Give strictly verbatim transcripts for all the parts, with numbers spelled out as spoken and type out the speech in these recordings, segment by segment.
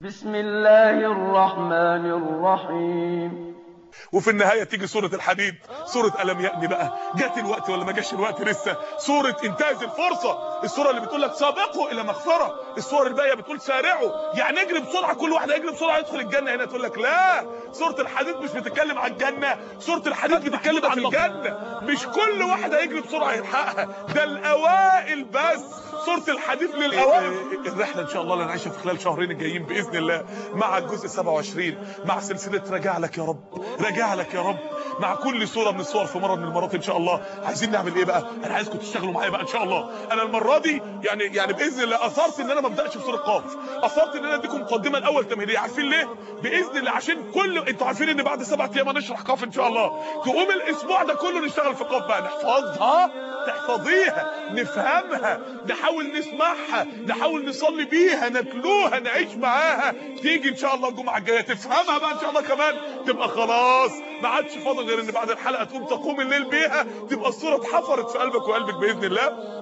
بسم الله الرحمن الرحيم. وفي النهايه تيجي سوره الحديد، سوره الم يأني بقى. جات الوقت ولا ما جاش الوقت لسه؟ سوره انتهز الفرصه، السوره اللي بتقول لك سابقوا الى مغفره. السور الباقيه بتقول سارعوا، يعني اجري بسرعه، كل واحد يجري بسرعه يدخل الجنه. هنا تقول لك لا، سوره الحديد مش بتتكلم عن الجنه، سوره الحديد بتتكلم عن الجنه. مش كل واحد هيجري بسرعه يلحقها، ده الاوائل بس. سوره الحديد للاوائل. الرحله ان شاء الله اللي هنعيشها في خلال شهرين الجايين باذن الله مع الجزء سبعة وعشرين، مع سلسله راجع لك يا رب، راجع لك يا رب، مع كل صوره من الصور في مره من المرات ان شاء الله. عايزين نعمل ايه بقى؟ انا عايزكم تشتغلوا معايا بقى ان شاء الله. انا المره دي يعني يعني باذن الله اثرت ان انا ما ابداش بسوره قاف، اثرت ان انا اديكم مقدمه الاول تمهيديه. عارفين ليه؟ باذن الله عشان كل انتوا عارفين ان بعد سبعة ايام هنشرح قاف ان شاء الله. تقوم الاسبوع ده كله نشتغل في قاف بقى، نحفظها، تحفظيها، نفهمها، نحاول نسمعها، نحاول نصلي بيها، نتلوها، نعيش معاها. تيجي ان شاء الله الجمعه الجايه تفهمها بقى ان شاء الله كمان، تبقى خلاص ما عادش فاضل غير ان بعد الحلقه تقوم تقوم الليل بيها، تبقى الصوره اتحفرت في قلبك وقلبك باذن الله.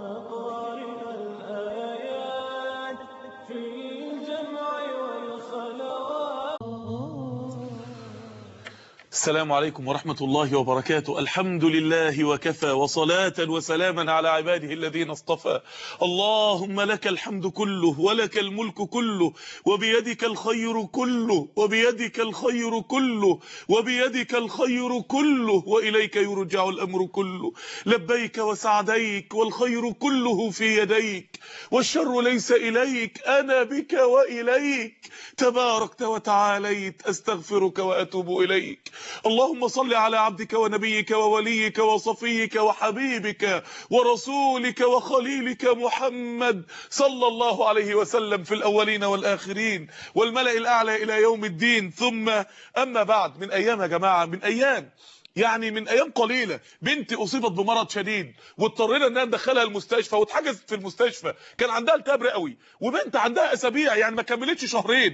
السلام عليكم ورحمة الله وبركاته. الحمد لله وكفى، وصلاة وسلاما على عباده الذين اصطفى. اللهم لك الحمد كله، ولك الملك كله، وبيدك الخير كله، وبيدك الخير كله، وبيدك الخير كله، وإليك يرجع الأمر كله. لبيك وسعديك، والخير كله في يديك، والشر ليس إليك، أنا بك وإليك. تباركت وتعاليت، أستغفرك وأتوب إليك. اللهم صل على عبدك ونبيك ووليك وصفيك وحبيبك ورسولك وخليلك محمد صلى الله عليه وسلم في الأولين والآخرين والملأ الأعلى إلى يوم الدين. ثم أما بعد، من أيام يا جماعة، من أيام يعني من ايام قليله بنتي اصيبت بمرض شديد، واضطرينا اننا ندخلها المستشفى، واتحجزت في المستشفى. كان عندها التهاب رئوي، وبنت عندها اسابيع يعني ما كملتش شهرين،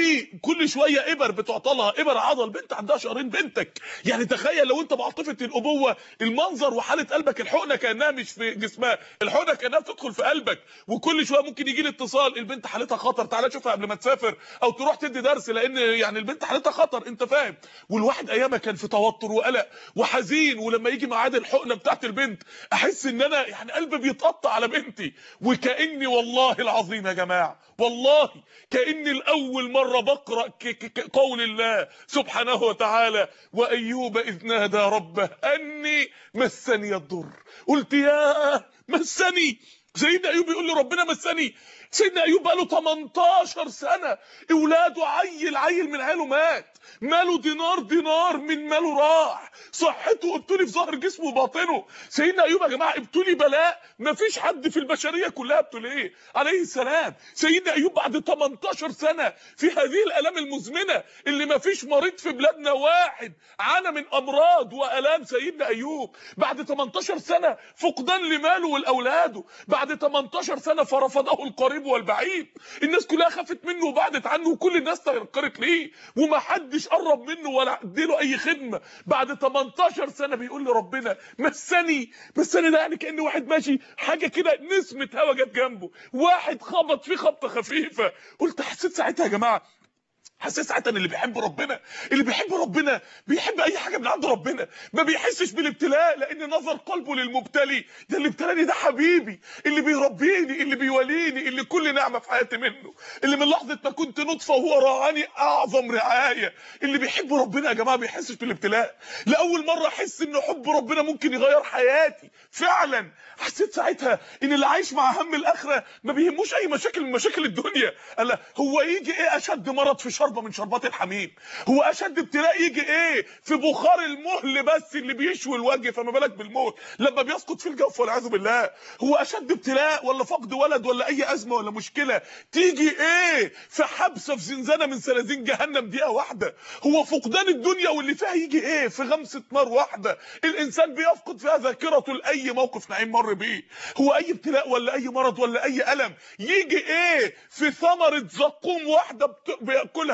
وكل شويه ابر بتعطلها، ابر عضل. بنت عندها شهرين بنتك، يعني تخيل لو انت بعاطفه الابوه المنظر وحاله قلبك، الحقنه كانها مش في جسمها، الحقنه كانها بتدخل في قلبك، وكل شويه ممكن يجي لي اتصال البنت حالتها خطر، تعالى شوفها قبل ما تسافر او تروح تدي درس، لان يعني البنت حالتها خطر، انت فاهم. والواحد ايامها كان في توتر وقلق وحزين، ولما يجي ميعاد الحقنه بتاعت البنت احس ان انا يعني قلبي بيتقطع على بنتي، وكاني والله العظيم يا جماعه، والله كاني لاول مره بقرا قول الله سبحانه وتعالى: وايوب اذ نادى ربه اني مسني الضر. قلت يا مسني، سيدنا ايوب بيقول له ربنا مسني. سيدنا ايوب بقى له تمنتاشر سنه اولاده عيل عيل من عياله مات، ماله دينار دينار من ماله راح، صحته ابتلي في ظهر جسمه وباطنه. سيدنا ايوب يا جماعه ابتلي بلاء ما فيش حد في البشريه كلها ابتليه عليه السلام. سيدنا ايوب بعد تمنتاشر سنه في هذه الالام المزمنه اللي ما فيش مريض في بلادنا واحد عانى من امراض والام. سيدنا ايوب بعد تمنتاشر سنه فقدان لماله ولاولاده، بعد تمنتاشر سنه فرفضه القريب والبعيد، الناس كلها خافت منه وبعدت عنه، وكل الناس تنكرت ليه، وما حدش قرب منه ولا اديله اي خدمه. بعد تمنتاشر سنه بيقول لربنا مسني. مسني ده يعني كأن واحد ماشي حاجه كده، نسمه هوا جت جنبه، واحد خبط فيه خبطه خفيفه. قلت حسيت ساعتها يا جماعه، حسيت ساعتها ان اللي بيحب ربنا، اللي بيحب ربنا بيحب اي حاجه من عند ربنا، ما بيحسش بالابتلاء، لان نظر قلبه للمبتلي. ده اللي ابتلاني ده حبيبي، اللي بيربيني، اللي بيوليني، اللي كل نعمه في حياتي منه، اللي من لحظه ما كنت نطفه وهو راعاني اعظم رعايه. اللي بيحب ربنا يا جماعه ما بيحسش بالابتلاء. لاول مره احس ان حب ربنا ممكن يغير حياتي فعلا. حسيت ساعتها ان اللي عايش مع هم الاخره ما بيهموش اي مشاكل من مشاكل الدنيا. قال هو يجي ايه اشد مرض في شربة من شربات الحميم؟ هو اشد ابتلاء يجي ايه في بخار المهل بس اللي بيشوي الوجه، فما بالك بالموت لما بيسقط في الجوف والعياذ بالله؟ هو اشد ابتلاء ولا فقد ولد ولا اي ازمه ولا مشكله تيجي ايه في حبسه في زنزانه من سلازين جهنم دقيقه واحده؟ هو فقدان الدنيا واللي فيها يجي ايه في غمسه نار واحده الانسان بيفقد فيها ذاكرته لاي موقف نعيم مر بيه؟ هو اي ابتلاء ولا اي مرض ولا اي الم يجي ايه في ثمره زقوم واحده بياكلها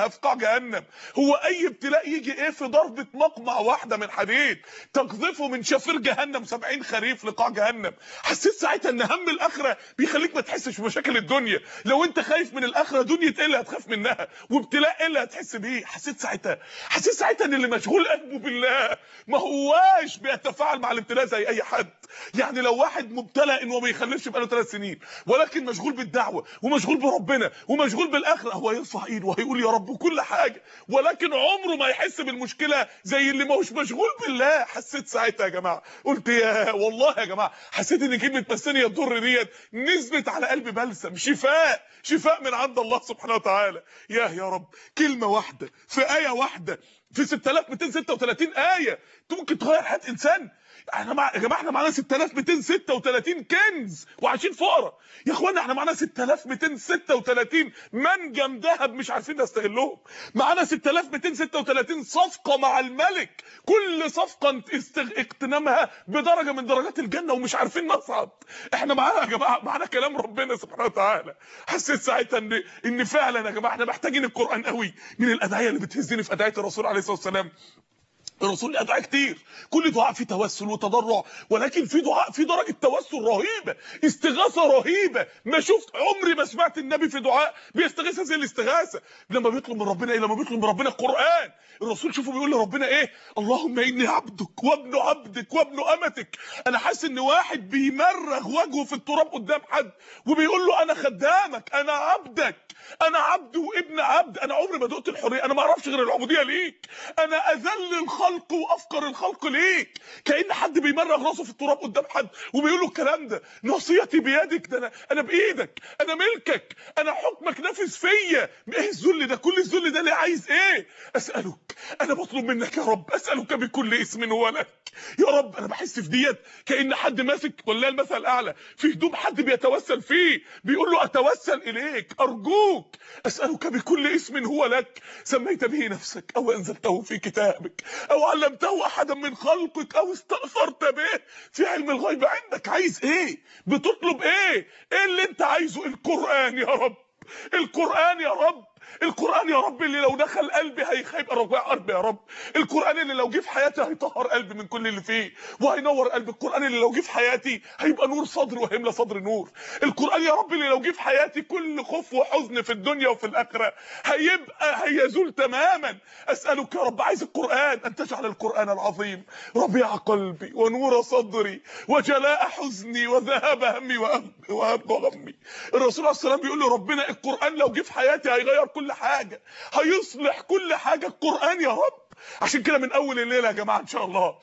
كلها في قاع جهنم. هو اي ابتلاء يجي ايه في ضربه مقمع واحده من حديد تقذفه من شفير جهنم سبعين خريف لقاع جهنم. حسيت ساعتها ان هم الاخره بيخليك ما تحسش بمشاكل الدنيا. لو انت خايف من الاخره، دنيا ايه اللي هتخاف منها؟ وابتلاء ايه اللي هتحس بيه؟ حسيت ساعتها حسيت ساعتها ان اللي مشغول قلبه بالله ما هواش بيتفاعل مع الابتلاء زي اي حد. يعني لو واحد مبتلى انه ما بيخلفش بقاله ثلاث سنين ولكن مشغول بالدعوه ومشغول بربنا ومشغول بالاخره، هو يرفع ايده وهيقول يا رب كل حاجه، ولكن عمره ما يحس بالمشكله زي اللي ما هوش مشغول بالله. حسيت ساعتها يا جماعه، قلت يا والله يا جماعه حسيت ان كلمه مسني الضر ديت نزلت على قلبي بلسم، شفاء شفاء من عند الله سبحانه وتعالى. يا يا رب كلمه واحده في ايه واحده في ستة آلاف ومئتين وستة وثلاثين ايه ممكن تغير حياه انسان. احنا مع... يا جماعه احنا معانا ستة آلاف ومئتين وستة وثلاثين كنز وعايشين فقراء. يا اخوانا احنا معانا ستة آلاف ومئتين وستة وثلاثين منجم ذهب مش عارفين نستغلهم. معانا ستة آلاف ومئتين وستة وثلاثين صفقه مع الملك، كل صفقه استغ... اقتنامها بدرجه من درجات الجنه ومش عارفين نصعد. احنا معانا يا جماعه معانا كلام ربنا سبحانه وتعالى. حسيت ساعتها ان ان فعلا يا جماعه احنا محتاجين القران قوي. من الادعيه اللي بتهزني في ادعيه الرسول عليه الصلاه والسلام، الرسول ادعى كتير، كل دعاء فيه توسل وتضرع، ولكن في دعاء في درجه توسل رهيبه، استغاثه رهيبه. ما شفت عمري ما سمعت النبي في دعاء بيستغيث زي الاستغاثه لما بيطلب من ربنا ايه، لما بيطلب من ربنا القران. الرسول شوفوا بيقول لربنا ايه، اللهم اني عبدك وابن عبدك وابن امتك. انا حاسس ان واحد بيمرغ وجهه في التراب قدام حد وبيقول له انا خدامك، انا عبدك، انا عبد وابن عبد. انا عمري ما دقت الحريه، انا ما اعرفش غير العبوديه ليك، انا اذل الخلق وافقر الخلق ليك. كأن حد بيمرغ راسه في التراب قدام حد وبيقول له الكلام ده، ناصيتي بيدك، ده انا انا بايدك، انا ملكك، انا حكمك نافذ فيا. ايه الذل ده؟ كل الذل ده ليه؟ عايز ايه؟ اسالك، انا بطلب منك يا رب، اسالك بكل اسم هو لك. يا رب انا بحس في ديت كأن حد ماسك والله المثل الاعلى في هدوم حد بيتوسل فيه، بيقول له اتوسل اليك، ارجوك اسالك بكل اسم هو لك سميت به نفسك او انزلته في كتابك او علمته احدا من خلقك او استأثرت به في علم الغيب عندك. عايز ايه؟ بتطلب ايه؟ ايه اللي انت عايزه؟ القرآن يا رب، القرآن يا رب، القرآن يا رب اللي لو دخل قلبي هيبقى رجوع قلبي يا رب، القرآن اللي لو جه في حياتي هيطهر قلبي من كل اللي فيه وهينور قلبي، القرآن اللي لو جه في حياتي هيبقى نور صدر وهيملى صدر نور، القرآن يا رب اللي لو جه في حياتي كل خوف وحزن في الدنيا وفي الآخرة هيبقى هيزول تماما. أسألك يا رب، عايز القرآن أن تجعل القرآن العظيم ربيع قلبي ونور صدري وجلاء حزني وذهاب همي وهب غمي. الرسول عليه السلام بيقول له ربنا القرآن لو جه في حياتي هيغير كل حاجة، هيصلح كل حاجة، القرآن يا رب. عشان كده من اول الليله يا جماعه ان شاء الله،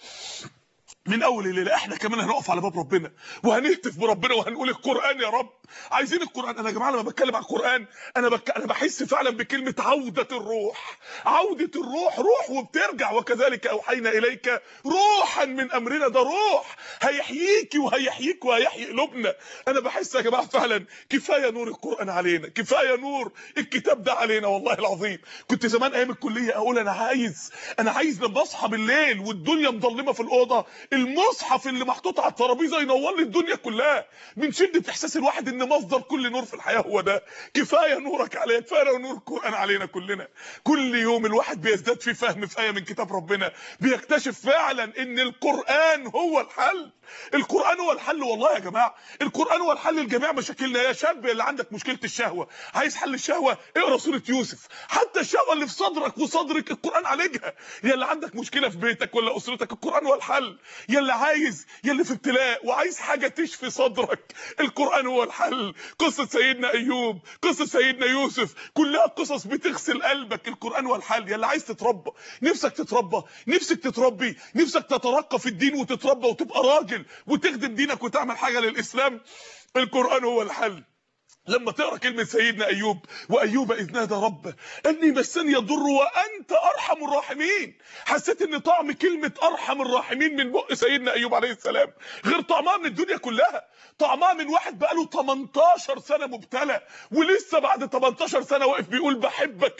من اول الليله احنا كمان هنقف على باب ربنا وهنهتف بربنا وهنقول القرآن يا رب. عايزين القرآن. انا يا جماعه لما بتكلم عن القرآن انا بك... انا بحس فعلا بكلمه عوده الروح، عوده الروح، روح وبترجع، وكذلك اوحينا اليك روحا من امرنا. ده روح هيحييكي وهيحييك وهيحيي قلوبنا. انا بحس يا جماعه فعلا كفايه نور القرآن علينا، كفايه نور الكتاب ده علينا. والله العظيم كنت زمان ايام الكليه اقول انا عايز انا عايز لما اصحى بالليل والدنيا مظلمه في الاوضه المصحف اللي محطوط على الترابيزه ينور لي الدنيا كلها، من شده احساس الواحد ان مصدر كل نور في الحياه هو ده. كفايه نورك علينا، كفايه نور القرآن علينا كلنا. كل يوم الواحد بيزداد في فهم في ايه من كتاب ربنا، بيكتشف فعلا ان القرآن هو الحل. القرآن هو الحل والله يا جماعه، القرآن هو الحل لجميع مشاكلنا. يا شاب اللي عندك مشكله الشهوه، عايز حل الشهوه، اقرا سوره يوسف. حتى الشهوه اللي في صدرك وصدرك القرآن عالجها. يا اللي عندك مشكله في بيتك ولا اسرتك القرآن هو الحل. يا اللي عايز يا اللي في ابتلاء وعايز حاجه تشفي صدرك القرآن هو الحل. قصه سيدنا ايوب، قصه سيدنا يوسف، كلها قصص بتغسل قلبك. القرآن هو الحل. يا اللي عايز تتربى، نفسك تتربى، نفسك تتربي، نفسك تترقى في الدين وتتربى وتبقى راجل وتخدم دينك وتعمل حاجه للاسلام، القرآن هو الحل. لما تقرا كلمه سيدنا ايوب، وايوب اذ نادى ربه اني مسني الضر وانت ارحم الراحمين، حسيت ان طعم كلمه ارحم الراحمين من بق سيدنا ايوب عليه السلام غير طعمها من الدنيا كلها. طعمها من واحد بقاله تمنتاشر سنه مبتلى ولسه بعد تمنتاشر سنه واقف بيقول بحبك يا رب،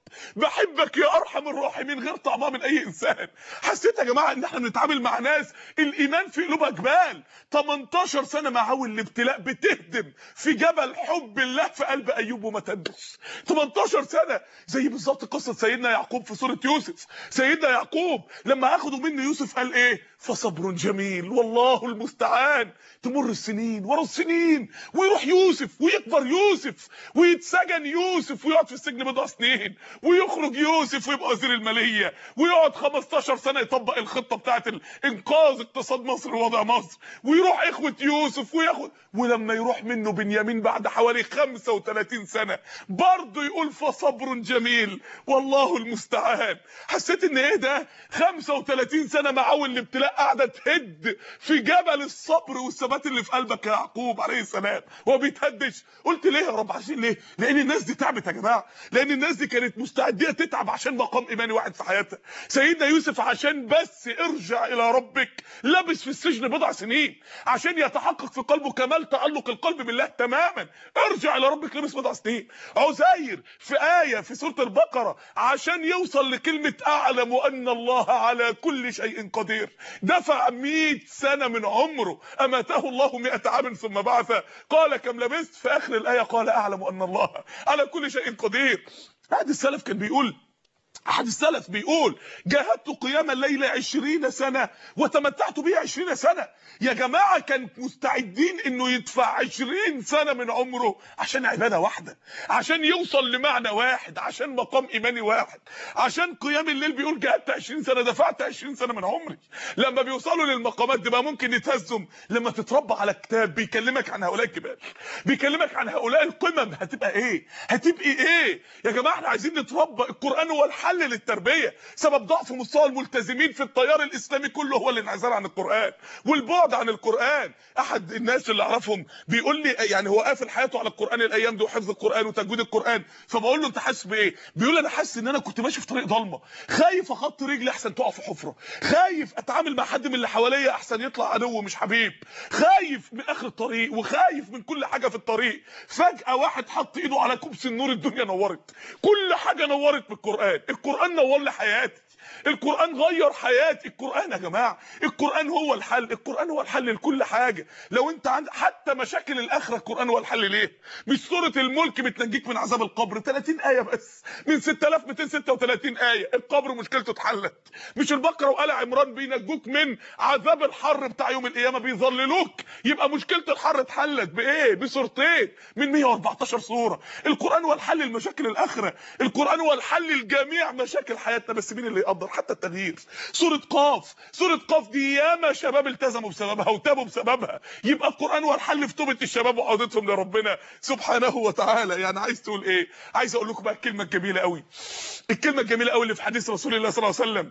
بحبك يا ارحم الراحمين غير طعمها من اي انسان. حسيت يا جماعه ان احنا بنتعامل مع ناس الايمان في قلوبها جبال. تمنتاشر سنه مع اول الابتلاء بتهدم في جبل حب الله في قلب ايوب وما تندش. تمنتاشر سنه زي بالظبط قصه سيدنا يعقوب في سوره يوسف. سيدنا يعقوب لما اخذوا منه يوسف قال ايه؟ فصبر جميل والله المستعان. تمر السنين ورا السنين ويروح يوسف ويكبر يوسف ويتسجن يوسف ويقعد في السجن بضع سنين ويخرج يوسف ويبقى وزير الماليه ويقعد خمستاشر سنه يطبق الخطه بتاعه انقاذ اقتصاد مصر ووضع مصر ويروح اخوه يوسف وياخد. ولما يروح منه بنيامين بعد حوالي خمسة وتلاتين سنه برضه يقول فصبر جميل والله المستعان. حسيت ان ايه ده؟ خمسة وتلاتين سنه مع اول الابتلاء قاعده تهد في جبل الصبر والثبات اللي في قلبك يا يعقوب عليه السلام وهو بيتهدش. قلت ليه يا رب؟ عشان ليه؟ لان الناس دي تعبت يا جماعه، لان الناس دي كانت مستعده تتعب عشان مقام ايماني واحد في حياتها. سيدنا يوسف عشان بس ارجع الى ربك لبس في السجن بضع سنين عشان يتحقق في قلبه كمال تعلق القلب بالله تماما. ارجع الى ربك لبس بضع سنين. عزير في ايه في سوره البقره عشان يوصل لكلمه اعلم ان الله على كل شيء قدير دفع مئة سنه من عمره. اماته الله مئة عام ثم بعث قال كم لبثت؟ في اخر الايه قال اعلم ان الله على كل شيء قدير. احد السلف كان بيقول احد السلف بيقول جاهدت قيام الليل عشرين سنه وتمتعت به عشرين سنه. يا جماعه كان مستعدين انه يدفع عشرين سنه من عمره عشان عباده واحده، عشان يوصل لمعنى واحد، عشان مقام ايماني واحد، عشان قيام الليل. بيقول جاهدت عشرين سنه دفعت عشرين سنه من عمري. لما بيوصلوا للمقامات دي بقى ممكن يتهزم. لما تتربى على كتاب بيكلمك عن هؤلاء الجبال، بيكلمك عن هؤلاء القمم، هتبقى ايه؟ هتبقي ايه يا جماعه؟ احنا عايزين نتربى. القران هو الحل للتربيه. سبب ضعف مستوى الملتزمين في التيار الاسلامي كله هو الانعزال عن القران والبعد عن القران. احد الناس اللي اعرفهم بيقول لي يعني هو قافل حياته على القران الايام دي وحفظ القران وتجويد القران، فبقول له انت حاسس بايه؟ بيقول لي انا حاسس ان انا كنت ماشي في طريق ضلمه، خايف اخط رجلي احسن تقع في حفره، خايف اتعامل مع حد من اللي حواليا احسن يطلع عدو مش حبيب، خايف من اخر الطريق وخايف من كل حاجه في الطريق. فجاه واحد حط ايده على كبس النور، الدنيا نورت، كل حاجه نورت بالقران. القران نور لي حياتي، القرآن غير حياتي. القرآن يا جماعة القرآن هو الحل، القرآن هو الحل لكل حاجة. لو انت عند حتى مشاكل الآخرة القرآن هو الحل ليه. مش سورة الملك بتنجيك من عذاب القبر تلاتين آية بس من ستة آلاف ومئتين وستة وتلاتين آية القبر مشكلته اتحلت. مش البقرة وآل عمران بينجوك من عذاب الحر بتاع يوم القيامة بيظللوك، يبقى مشكلة الحر اتحلت بإيه؟ بسورتين من مئة وأربعتاشر سورة. القرآن هو الحل لمشاكل الآخرة، القرآن هو الحل لجميع مشاكل حياتنا. بس مين اللي يقدر حتى التغيير؟ سورة قاف، سورة قاف دي ياما شباب التزموا بسببها وتابوا بسببها. يبقى القرآن هو الحل في توبة الشباب وعودتهم لربنا سبحانه وتعالى. يعني عايز تقول ايه؟ عايز اقول لكم بقى الكلمة الجميلة قوي، الكلمة الجميلة قوي اللي في حديث رسول الله صلى الله عليه وسلم: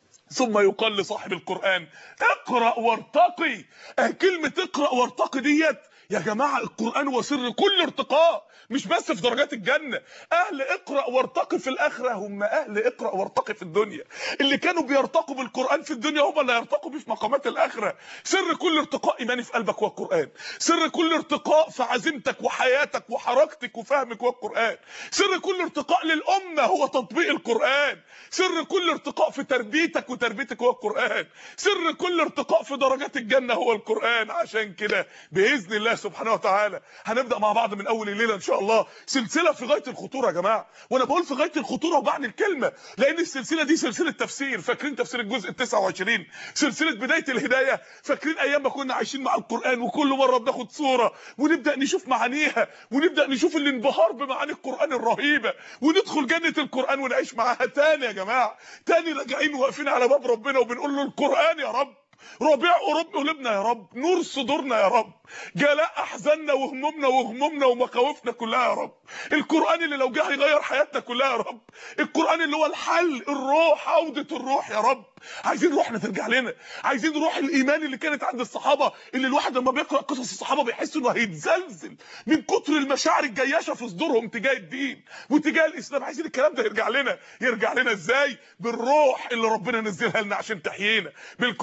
ثم يقال لصاحب القرآن اقرأ وارتقي. اه كلمة اقرأ وارتقي ديت يا جماعة القرآن هو سر كل ارتقاء، مش بس في درجات الجنة. اهل اقرأ وارتقي في الاخرة هم اهل اقرأ وارتقي في الدنيا. اللي كانوا بيرتقوا بالقرآن في الدنيا هم اللي هيرتقوا بيه في مقامات الاخرة. سر كل ارتقاء ايماني في قلبك هو القرآن، سر كل ارتقاء في عزيمتك وحياتك وحركتك وفهمك هو القرآن، سر كل ارتقاء للأمة هو تطبيق القرآن، سر كل ارتقاء في تربيتك وتربيتك هو القرآن، سر كل ارتقاء في درجات الجنة هو القرآن. عشان كده بإذن الله سبحانه وتعالى هنبدأ مع بعض من اول الليله ان شاء الله سلسله في غايه الخطوره يا جماعه. وانا بقول في غايه الخطوره وبعني الكلمه لان السلسله دي سلسله تفسير. فاكرين تفسير الجزء التاسع والعشرين سلسله بدايه الهدايه؟ فاكرين ايام ما كنا عايشين مع القران وكل مره بناخد سوره ونبدا نشوف معانيها ونبدا نشوف الانبهار بمعاني القران الرهيبه وندخل جنه القران ونعيش معاها تاني يا جماعه. تاني راجعين واقفين على باب ربنا وبنقول له القران يا رب ربيع قلوبنا يا رب، نور صدورنا يا رب، جلاء احزاننا وهمومنا وغمومنا ومخاوفنا كلها يا رب. القرآن اللي لو جه هيغير حياتنا كلها يا رب. القرآن اللي هو الحل، الروح، عودة الروح يا رب. عايزين روحنا ترجع لنا، عايزين روح الايمان اللي كانت عند الصحابه، اللي الواحد لما بيقرا قصص الصحابه بيحس انه هيتزلزل من كتر المشاعر الجياشه في صدورهم تجاه الدين وتجاه الاسلام. عايزين الكلام ده يرجع لنا. يرجع لنا ازاي؟ بالروح اللي ربنا نزلها لنا عشان تحيينا، بالقرآن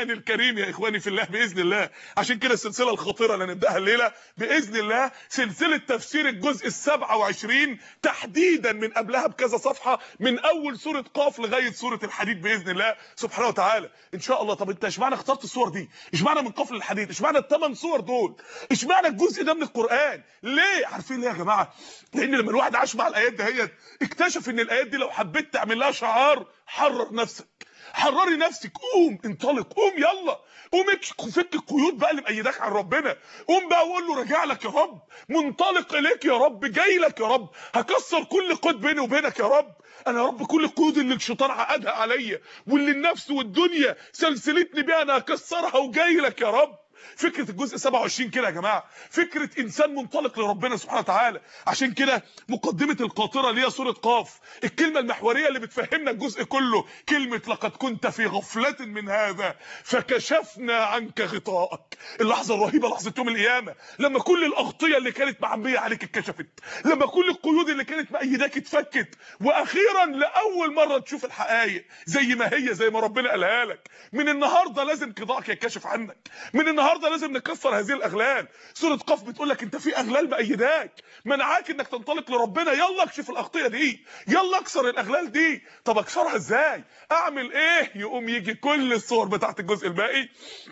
القرآن الكريم يا إخواني في الله بإذن الله. عشان كده السلسلة الخطيرة اللي هنبدأها الليلة بإذن الله سلسلة تفسير الجزء السابع وعشرين تحديدا، من قبلها بكذا صفحة، من أول سورة قاف لغاية سورة الحديد بإذن الله سبحانه وتعالى إن شاء الله. طب أنت اشمعنى اخترت الصور دي؟ اشمعنى من قاف للحديد؟ اشمعنى الثمان صور دول؟ اشمعنى الجزء ده من القرآن؟ ليه؟ عارفين ليه يا جماعة؟ لأن لما الواحد عاش مع الآيات دهيت اكتشف إن الآيات دي لو حبيت تعمل لها شعار، حرر نفسك، حرري نفسك، قوم انطلق، قوم يلا، قوم فك القيود بقى اللي مأيداك عن ربنا، قوم بقى وقول له راجع لك يا رب، منطلق اليك يا رب، جاي لك يا رب، هكسر كل قيد بيني وبينك يا رب. انا يا رب كل القيود اللي الشيطان عقدها عليا واللي النفس والدنيا سلسلتني بيها انا هكسرها وجاي لك يا رب. فكره الجزء سبعة وعشرين كده يا جماعه، فكره انسان منطلق لربنا سبحانه وتعالى. عشان كده مقدمه القاطره اللي هي سوره قاف، الكلمه المحوريه اللي بتفهمنا الجزء كله كلمه لقد كنت في غفله من هذا فكشفنا عنك غطاءك. اللحظه الرهيبه لحظه يوم القيامه، لما كل الاغطيه اللي كانت معبيه عليك اتكشفت، لما كل القيود اللي كانت مأيداك اتفكت، واخيرا لاول مره تشوف الحقائق زي ما هي، زي ما ربنا قالها لك. من النهارده لازم غطاءك يتكشف عنك، من النهارده لازم نكسر هذه الاغلال. سوره قاف بتقول لك انت في اغلال مأيداك منعاك انك تنطلق لربنا، يلا اكشف الاغطيه دي، يلا اكسر الاغلال دي. طب اكسرها ازاي؟ اعمل ايه؟ يقوم يجي كل الصور بتاعت الجزء الباقي،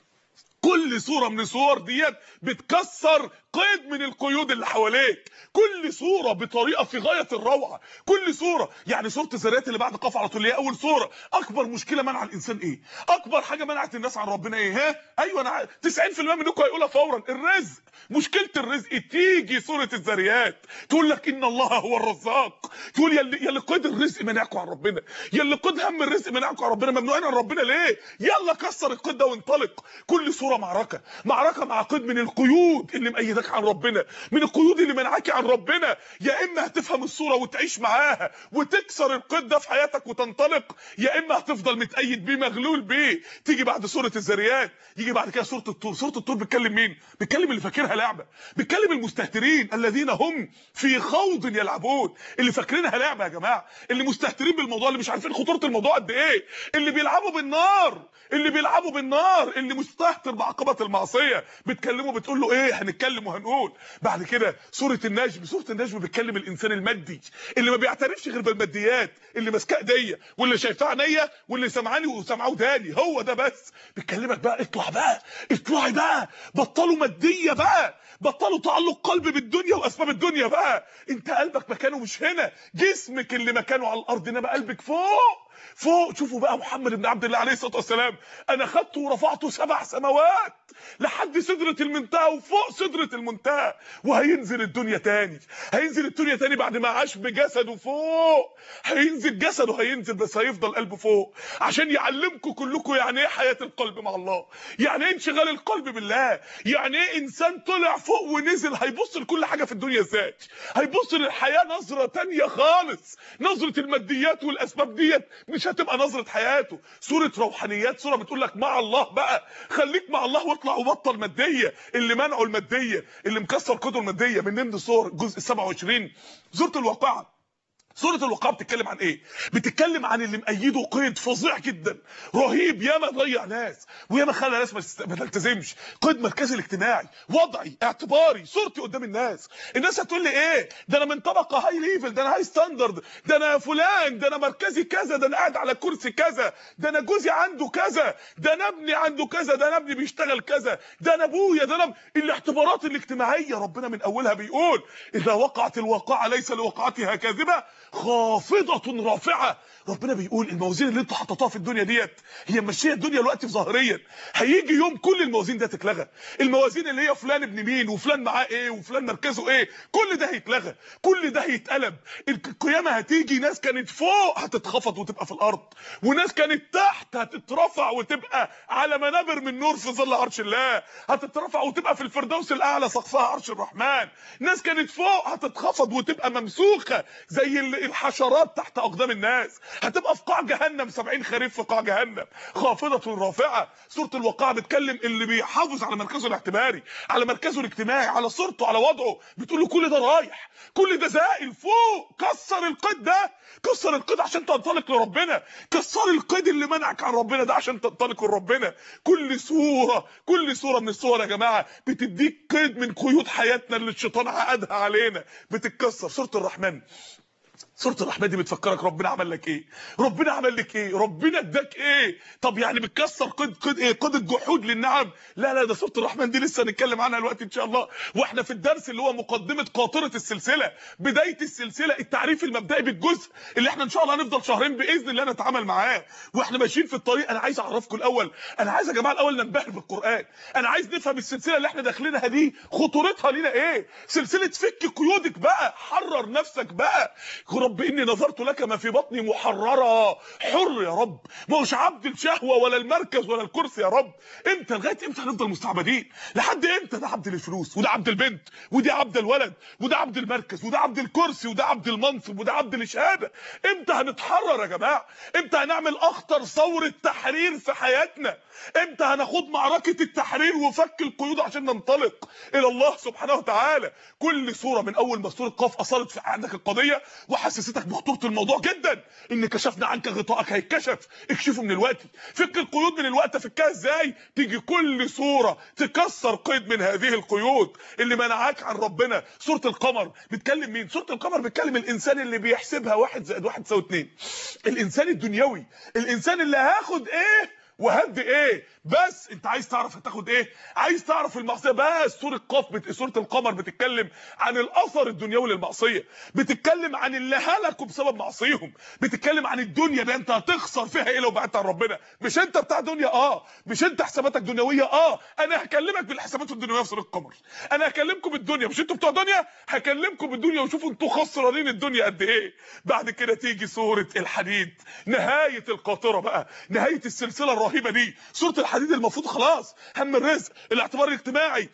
كل صورة من الصور ديت بتكسر قيد من القيود اللي حواليك، كل صورة بطريقة في غاية الروعة، كل صورة. يعني صورة الذريات اللي بعد قاف على طول اللي هي أول صورة، أكبر مشكلة منع الإنسان إيه؟ أكبر حاجة منعت الناس عن ربنا إيه؟ ها؟ أيوه أنا تسعين في المية منكم هيقولها فورا، الرزق. مشكلة الرزق تيجي سورة الذريات تقول لك إن الله هو الرزاق، تقول يا اللي يا اللي قيد الرزق منعكم عن ربنا، يا اللي قيد هم الرزق منعكم عن ربنا، ممنوعين عن ربنا ليه؟ يلا كسر القيد ده وانطلق. كل صورة معركة، معركة مع قيد من القيود اللي مأيدك عن ربنا، من القيود اللي منعك عن ربنا. يا اما هتفهم الصورة وتعيش معاها وتكسر القيد ده في حياتك وتنطلق، يا اما هتفضل متأيد بيه مغلول بيه. تيجي بعد سورة الذريات يجي بعد كده سورة الطور. سورة الطور بتكلم مين؟ بتكلم اللي فاكرها لعبة، بتكلم المستهترين الذين هم في خوض يلعبون، اللي فاكرينها لعبة يا جماعة، اللي مستهترين بالموضوع، اللي مش عارفين خطورة الموضوع قد ايه، اللي بيلعبوا بالنار، اللي بيلعبوا بالنار، اللي مستهتر بعقبة المعصية. بتكلمه بتقول له ايه؟ هنتكلم وهنقول. بعد كده سورة النجم، سورة النجم بتكلم الانسان المادي اللي ما بيعترفش غير بالماديات، اللي ماسكاه ايديا واللي شايفاه عينيا واللي سمعاني وسمعه وداني، هو ده بس. بتكلمك بقى اطلع بقى، اطلعي بقى، بطلوا مادية بقى، بطلوا تعلق قلب بالدنيا واسباب الدنيا بقى. انت قلبك مكانه مش هنا، جسمك اللي مكانه على الارض، انما قلبك فوق فوق. شوفوا بقى محمد بن عبد الله عليه الصلاه والسلام، انا خدته ورفعته سبع سماوات لحد سدره المنتهى وفوق سدره المنتهى، وهينزل الدنيا تاني، هينزل الدنيا تاني بعد ما عاش بجسده فوق، هينزل جسده، هينزل بس هيفضل قلبه فوق، عشان يعلمكم كلكم يعني ايه حياه القلب مع الله، يعني ايه انشغال القلب بالله، يعني ايه انسان طلع فوق ونزل هيبص لكل حاجه في الدنيا ازاي، هيبص للحياه نظره تانيه خالص. نظره الماديات والاسباب ديت مش هتبقى نظرة حياته. سورة روحانيات، سورة بتقول لك مع الله بقى، خليك مع الله واطلع وبطل مادية، اللي منعه المادية، اللي مكسر قدره المادية. من ضمن صور الجزء سبعة وعشرين سورة الواقعة. سورة الواقعة بتتكلم عن ايه؟ بتتكلم عن اللي مأيده قيد فظيع جدا رهيب، ياما ضيع ناس وياما خلى ناس ما تلتزمش، قيد مركزي الاجتماعي، وضعي، اعتباري، صورتي قدام الناس. الناس هتقول لي ايه؟ ده انا من طبقة هاي ليفل، ده انا هاي ستاندرد، ده انا فلان، ده انا مركزي كذا، ده انا قاعد على كرسي كذا، ده انا جوزي عنده كذا، ده انا ابني عنده كذا، ده انا ابني بيشتغل كذا، ده انا ابويا، ده انا الاعتبارات الاجتماعية. ربنا من اولها بيقول اذا وقعت الواقعة ليس لوقعتها كاذبة خافضة رافعة. ربنا بيقول الموازين اللي انتوا حطيتوها في الدنيا ديت هي ماشيه الدنيا دلوقتي ظاهريا، هيجي يوم كل الموازين ده تتلغى. الموازين اللي هي فلان ابن مين وفلان معاه ايه وفلان مركزه ايه، كل ده هيتلغى، كل ده هيتقلب. القيامه هتيجي، ناس كانت فوق هتتخفض وتبقى في الارض، وناس كانت تحت هتترفع وتبقى على منابر من نور في ظل عرش الله، هتترفع وتبقى في الفردوس الاعلى سقفها عرش الرحمن. ناس كانت فوق هتتخفض وتبقى ممسوخه زي الحشرات تحت اقدام الناس، هتبقى في قاع جهنم سبعين خريف في قاع جهنم، خافضه رافعه. سوره الواقعه بتكلم اللي بيحافظ على مركزه الاعتباري، على مركزه الاجتماعي، على صورته، على وضعه، بتقول له كل ده رايح، كل ده زائل فوق، كسر القيد ده، كسر القيد عشان تنطلق لربنا، كسر القيد اللي منعك عن ربنا ده عشان تنطلق لربنا. كل سوره كل سوره من السور يا جماعه بتديك قيد من قيود حياتنا اللي الشيطان عقدها علينا بتتكسر. سوره الرحمن، سوره الرحمن دي بتفكرك ربنا عمل لك ايه، ربنا عمل لك ايه، ربنا اداك ايه. طب يعني بتكسر قيد قيد ايه؟ قيد الجحود للنعم. لا لا، ده سوره الرحمن دي لسه هنتكلم عنها دلوقتي ان شاء الله، واحنا في الدرس اللي هو مقدمه قاطره السلسله، بدايه السلسله، التعريف المبدئي بالجزء اللي احنا ان شاء الله هنفضل شهرين باذن الله نتعامل معاه واحنا ماشيين في الطريق. انا عايز اعرفكم الاول، انا عايز يا جماعه الاول ننبهر بالقران، انا عايز نفهم السلسله اللي احنا داخلينها دي خطورتها لينا ايه. سلسله فك قيودك بقى، حرر نفسك بقى. رب اني نظرت لك ما في بطني محررة، حر يا رب، مش عبد الشهوة ولا المركز ولا الكرسي يا رب. امتى؟ لغايه امتى هنفضل مستعبدين؟ لحد امتى؟ ده عبد الفلوس، وده عبد البنت، ودي عبد الولد، وده عبد المركز، وده عبد الكرسي، وده عبد المنصب، وده عبد الشهاده. امتى هنتحرر يا جماعه؟ امتى هنعمل اخطر ثوره تحرير في حياتنا؟ امتى هناخد معركه التحرير وفك القيود عشان ننطلق الى الله سبحانه وتعالى؟ كل سوره من اول ما سوره قاف اثرت في عندك القضيه وحسستك بخطوره الموضوع جدا، ان كشفنا عنك غطاءك هيتكشف، اكشفه من الوقت، فك القيود من الوقت. فكها ازاي؟ تيجي كل سوره تكسر قيد من هذه القيود اللي منعاك عن ربنا. سوره القمر بتكلم مين؟ سوره القمر بتكلم الانسان اللي بيحسبها واحد زائد واحد يساوي اتنين، الانسان الدنيوي، الانسان اللي هاخد ايه وهدي ايه. بس انت عايز تعرف هتاخد ايه؟ عايز تعرف المعصيه بس. سوره قاف بت... سوره القمر بتتكلم عن الاثر الدنيوي للمعصيه، بتتكلم عن اللي هلكوا بسبب معصيهم، بتتكلم عن الدنيا ده انت هتخسر فيها ايه لو بعدت عن ربنا. مش انت بتاع دنيا؟ اه. مش انت حساباتك دنيويه؟ اه. انا هكلمك بالحسابات الدنيويه في سوره القمر، انا هكلمكم بالدنيا. مش انتوا بتوع دنيا؟ هكلمكم بالدنيا وشوفوا انتوا خسرانين الدنيا قد ايه. بعد كده تيجي سوره الحديد، نهايه القاطره بقى، نهايه السلسله الرهيبه دي. سوره الحديد المفروض خلاص هم الرزق، الاعتبار الاجتماعي،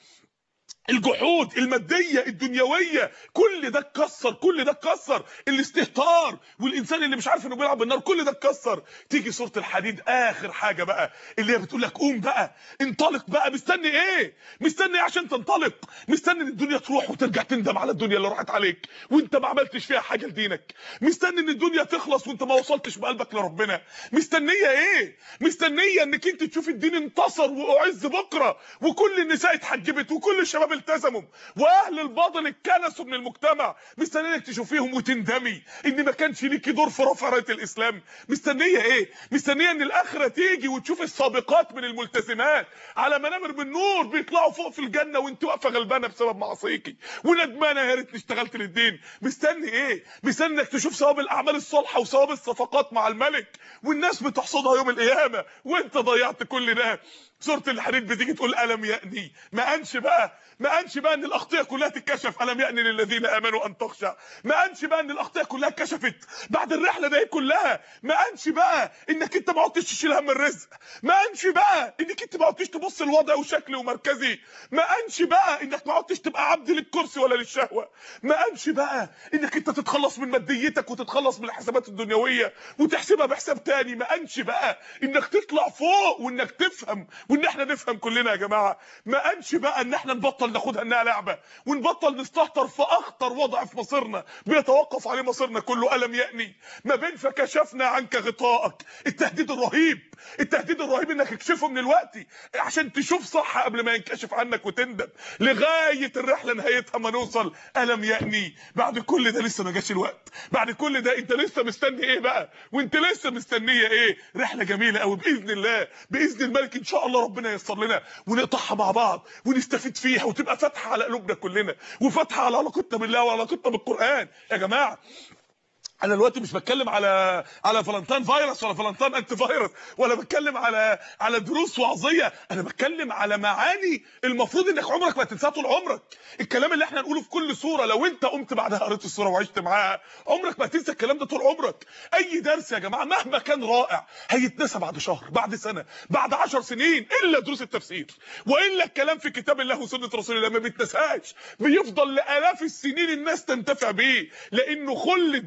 الجحود، الماديه، الدنيويه، كل ده اتكسر، كل ده اتكسر، الاستهتار والانسان اللي مش عارف انه بيلعب بالنار، كل ده اتكسر. تيجي سوره الحديد اخر حاجه بقى اللي هي بتقول لك قوم بقى، انطلق بقى. مستني ايه؟ مستني ايه عشان تنطلق؟ مستني ان الدنيا تروح وترجع تندم على الدنيا اللي راحت عليك وانت ما عملتش فيها حاجه لدينك؟ مستني ان الدنيا تخلص وانت ما وصلتش بقلبك لربنا؟ مستنيه ايه؟ مستنيه انك انت تشوف الدين انتصر واعز بكره وكل النساء اتحجبت وكل الشباب التزموا واهل الباطل اتكنسوا من المجتمع؟ مستنيه انك تشوفيهم وتندمي ان ما كانش ليكي دور في رفع رايه الاسلام؟ مستنيه ايه؟ مستنيه ان الاخره تيجي وتشوف السابقات من الملتزمات على منابر من نور بيطلعوا فوق في الجنه وانت واقفه غلبانه بسبب معصيكي وندمانه يا ريتني اشتغلت للدين؟ مستني ايه؟ مستني انك تشوف ثواب الاعمال الصالحه وثواب الصفقات مع الملك والناس بتحصدها يوم القيامه وانت ضيعت كل ده. سوره الحديد بتيجي تقول الم يأني، ما انش بقى ما انش بقى ان الاخطيه كلها تتكشف، الم يأني للذين امنوا ان تخشع، ما انش بقى ان الاخطيه كلها اتكشفت بعد الرحله دي كلها، ما انش بقى انك انت ما عدتش تشيل هم الرزق، ما انش بقى انك انت ما عدتش تبص لوضعي وشكلي ومركزي، ما انش بقى انك ما عدتش تبقى عبد للكرسي ولا للشهوه، ما انش بقى انك انت تتخلص من ماديتك وتتخلص من الحسابات الدنيويه وتحسبها بحساب تاني، ما انش بقى انك تطلع فوق وانك تفهم وان احنا نفهم كلنا يا جماعه، ما انش بقى ان احنا نبطل ناخدها انها لعبه ونبطل نستهتر في اخطر وضع في مصيرنا بيتوقف عليه مصيرنا كله. الم يأني ما بين فكشفنا عنك غطاءك، التهديد الرهيب، التهديد الرهيب انك تكشفه من الوقت عشان تشوف صح قبل ما ينكشف عنك وتندم لغايه الرحله نهايتها ما نوصل. الم يأني بعد كل ده لسه ما جاش الوقت، بعد كل ده انت لسه مستني ايه بقى؟ وانت لسه مستنيه ايه؟ رحله جميله قوي باذن الله، باذن الملك ان شاء الله ربنا ييسر لنا ونقطعها مع بعض ونستفيد فيها وتبقى فاتحه على قلوبنا كلنا وفاتحه على علاقتنا بالله وعلاقتنا بالقران. يا جماعه انا دلوقتي مش بتكلم على على فالنتين فيروس ولا فالنتين انتي فيروس ولا بتكلم على على دروس وعظيه، انا بتكلم على معاني المفروض انك عمرك ما تنساها طول عمرك. الكلام اللي احنا نقوله في كل سوره لو انت قمت بعدها قريت السوره وعشت معاها عمرك ما هتنسى الكلام ده طول عمرك. اي درس يا جماعه مهما كان رائع هيتنسى بعد شهر، بعد سنه، بعد عشر سنين، الا دروس التفسير والا الكلام في كتاب الله وسنه رسول الله ما بيتنساش، بيفضل لالاف السنين الناس تنتفع بيه لانه خلد بخلود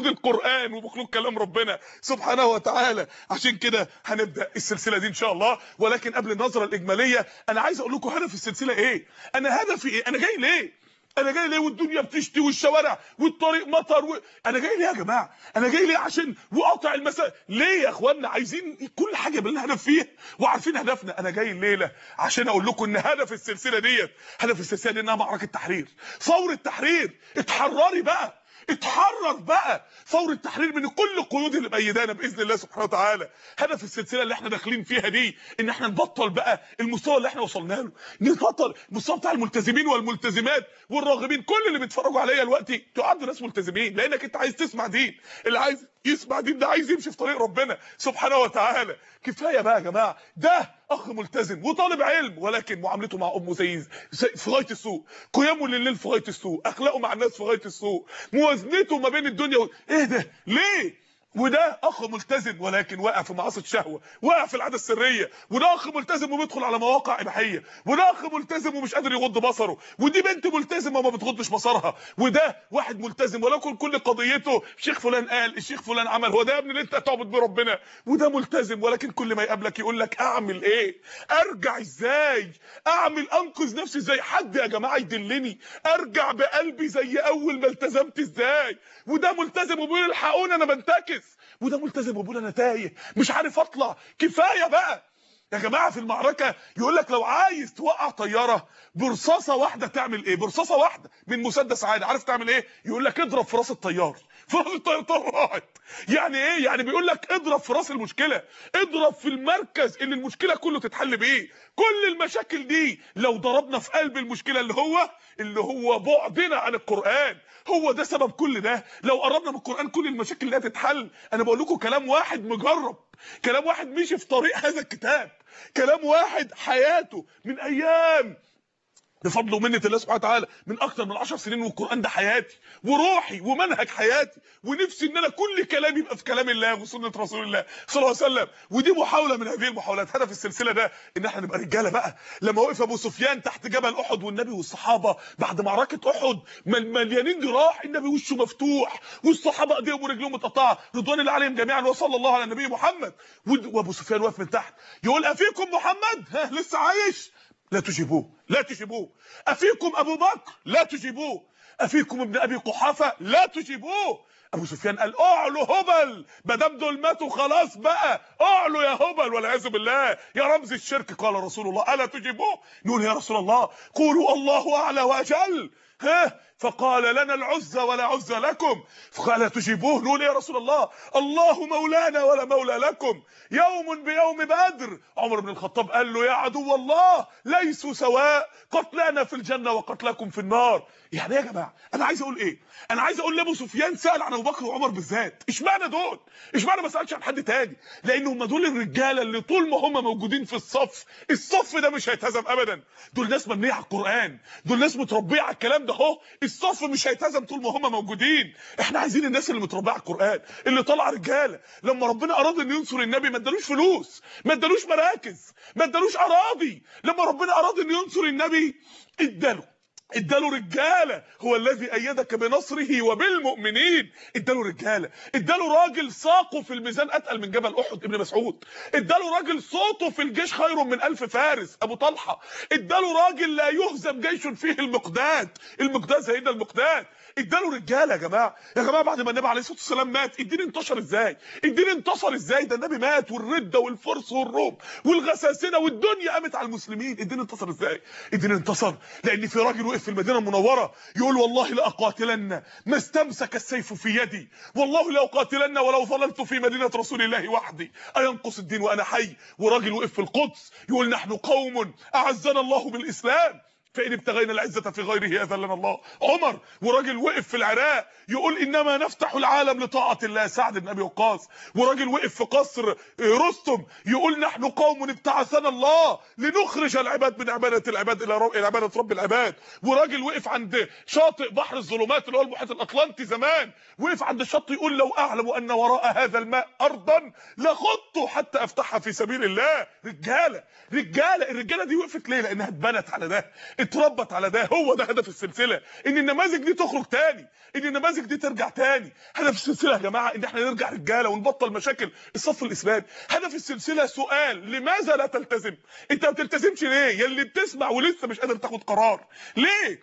القرآن ومخلوق كلام ربنا سبحانه وتعالى. عشان كده هنبدأ السلسلة دي ان شاء الله. ولكن قبل النظرة الإجمالية انا عايز اقول لكم هدف السلسلة ايه، انا هدفي ايه، انا جاي ليه، انا جاي ليه والدنيا بتشتي والشوارع والطريق مطر و... انا جاي ليه يا جماعه، انا جاي ليه عشان وقطع المسا ليه يا اخوانا، عايزين كل حاجه يبقى لنا هدف فيها وعارفين هدفنا. انا جاي الليله عشان اقول لكم ان هدف السلسله ديت، هدف السلسله دي انها معركه تحرير، ثوره تحرير. اتحرري بقى، اتحرر بقى، ثوره تحرير من كل القيود اللي مأيدانا باذن الله سبحانه وتعالى. هدف السلسله اللي احنا داخلين فيها دي ان احنا نبطل بقى المستوى اللي احنا وصلنا له، نبطل المستوى بتاع الملتزمين والملتزمات والراغبين. كل اللي بيتفرجوا عليا دلوقتي تعدوا ناس ملتزمين، لانك انت عايز تسمع دين، اللي عايز يسمع دين ده عايز يمشي في طريق ربنا سبحانه وتعالى. كفايه بقى يا جماعه، ده اخ ملتزم وطالب علم ولكن معاملته مع امه زي في غايه السوء، قيامه لليل في غايه السوء، اخلاقه مع الناس في غايه السوء، موازنته ما بين الدنيا و... ايه ده ليه؟ وده اخ ملتزم ولكن واقع في معاصي الشهوه، واقع في العاده السريه، وده اخ ملتزم وبيدخل على مواقع اباحيه، وده اخ ملتزم ومش قادر يغض بصره، ودي بنت ملتزمه وما بتغضش بصرها، وده واحد ملتزم ولكن كل قضيته الشيخ فلان قال، الشيخ فلان عمل، هو ده يا ابني اللي انت تعبد بربنا؟ وده ملتزم ولكن كل ما يقابلك يقول لك اعمل ايه؟ ارجع ازاي؟ اعمل انقذ نفسي ازاي؟ حد يا جماعه يدلني ارجع بقلبي زي اول ما التزمت ازاي؟ وده ملتزم وبيقول الحقوني انا بنتكس، وده ملتزم وبيقول انا تايه مش عارف اطلع. كفايه بقى يا جماعه. في المعركه يقول لك لو عايز توقع طياره برصاصه واحده تعمل ايه؟ برصاصه واحده من مسدس عادي عارف تعمل ايه؟ يقول لك اضرب في راس الطيار، في راس الطيار طلعت. يعني ايه؟ يعني بيقول لك اضرب في راس المشكله، اضرب في المركز اللي المشكله كله تتحل بيه. كل المشاكل دي لو ضربنا في قلب المشكله اللي هو اللي هو بعدنا عن القرآن، هو ده سبب كل ده. لو قربنا من القرآن كل المشاكل دي هتتحل. انا بقول لكم كلام واحد مجرب، كلام واحد مشي في طريق هذا الكتاب، كلام واحد حياته من ايام بفضل ومنه الله سبحانه وتعالى من اكتر من عشر سنين، والقران ده حياتي وروحي ومنهج حياتي، ونفسي ان انا كل كلام يبقى في كلام الله وسنه رسول الله صلى الله عليه وسلم. ودي محاوله من هذه المحاولات. هدف السلسله ده ان احنا نبقى رجاله بقى. لما وقف ابو سفيان تحت جبل احد والنبي والصحابه بعد معركه احد مليانين جراح، النبي وشه مفتوح والصحابه ايديهم ورجلهم متقطعه رضوان الله عليهم جميعا وصلى الله على النبي محمد. وابو سفيان واقف من تحت يقول افيكم محمد؟ ها لسه عايش؟ لا تجيبوه، لا تجيبوه. افيكم ابو بكر؟ لا تجيبوه. افيكم ابن ابي قحافه؟ لا تجيبوه. ابو سفيان قال اعلوا هبل، ما دام دول ماتوا خلاص بقى اعلوا يا هبل والعياذ بالله يا رمز الشرك. قال رسول الله الا تجيبوه؟ نقول يا رسول الله قولوا الله اعلى واجل. ها فقال لنا العزى ولا عزى لكم. فقال تجيبوه؟ نقول يا رسول الله الله مولانا ولا مولى لكم. يوم بيوم بدر. عمر بن الخطاب قال له يا عدو الله ليسوا سواء، قتلانا في الجنه وقتلكم في النار. يعني يا جماعه انا عايز اقول ايه؟ انا عايز اقول لابو سفيان سال عن ابو بكر وعمر بالذات، اشمعنى دول؟ اشمعنى ما سالش عن حد تاني؟ لان هم دول الرجاله اللي طول ما هم موجودين في الصف، الصف ده مش هيتهزم ابدا. دول ناس مبنيه على القران، دول ناس متربيه على الكلام ده اهو، الصف مش هيتهزم طول ما هم موجودين. احنا عايزين الناس اللي متربيه على القران، اللي طالعه رجاله. لما ربنا اراد ان ينصر النبي ما ادالوش فلوس، ما ادالوش مراكز، ما ادالوش اراضي. لما ربنا اراد ان ينصر النبي اداله اداله رجاله. هو الذي ايدك بنصره وبالمؤمنين. اداله رجاله، اداله راجل ساقه في الميزان اتقل من جبل احد ابن مسعود، اداله راجل صوته في الجيش خير من الف فارس ابو طلحه، اداله راجل لا يهزم جيش فيه المقداد، المقداد سيدنا المقداد. اداله رجاله يا جماعه. يا جماعه بعد ما النبي عليه الصلاه والسلام مات الدين انتشر ازاي؟ الدين انتصر ازاي؟ ده النبي مات والرده والفرس والروم والغساسنه والدنيا قامت على المسلمين. الدين انتصر ازاي؟ الدين انتصر لان في راجل وقف في المدينه المنوره يقول والله لاقاتلن ما استمسك السيف في يدي، والله لاقاتلن ولو ظللت في مدينه رسول الله وحدي اينقص الدين وانا حي. وراجل وقف في القدس يقول نحن قوم اعزنا الله بالاسلام فإن ابتغينا العزة في غيره أذلنا الله. عمر. وراجل وقف في العراق يقول إنما نفتح العالم لطاعة الله سعد بن أبي وقاص. وراجل وقف في قصر رستم يقول نحن قوم ابتعثنا الله لنخرج العباد من عبادة العباد إلى رب... عبادة رب العباد. وراجل وقف عند شاطئ بحر الظلمات اللي هو المحيط الأطلنطي زمان، وقف عند الشط يقول لو أعلم أن وراء هذا الماء أرضا لخضت حتى أفتحها في سبيل الله. رجالة رجالة. الرجالة دي وقفت ليه؟ لأنها اتبنت على ده، اتربت على ده. هو ده هدف السلسله، ان النماذج دي تخرج تاني، ان النماذج دي ترجع تاني. هدف السلسله يا جماعه ان احنا نرجع رجاله ونبطل مشاكل الصف الاسلامي. هدف السلسله سؤال: لماذا لا تلتزم؟ انت ما بتلتزمش ليه يا اللي بتسمع ولسه مش قادر تاخد قرار؟ ليه؟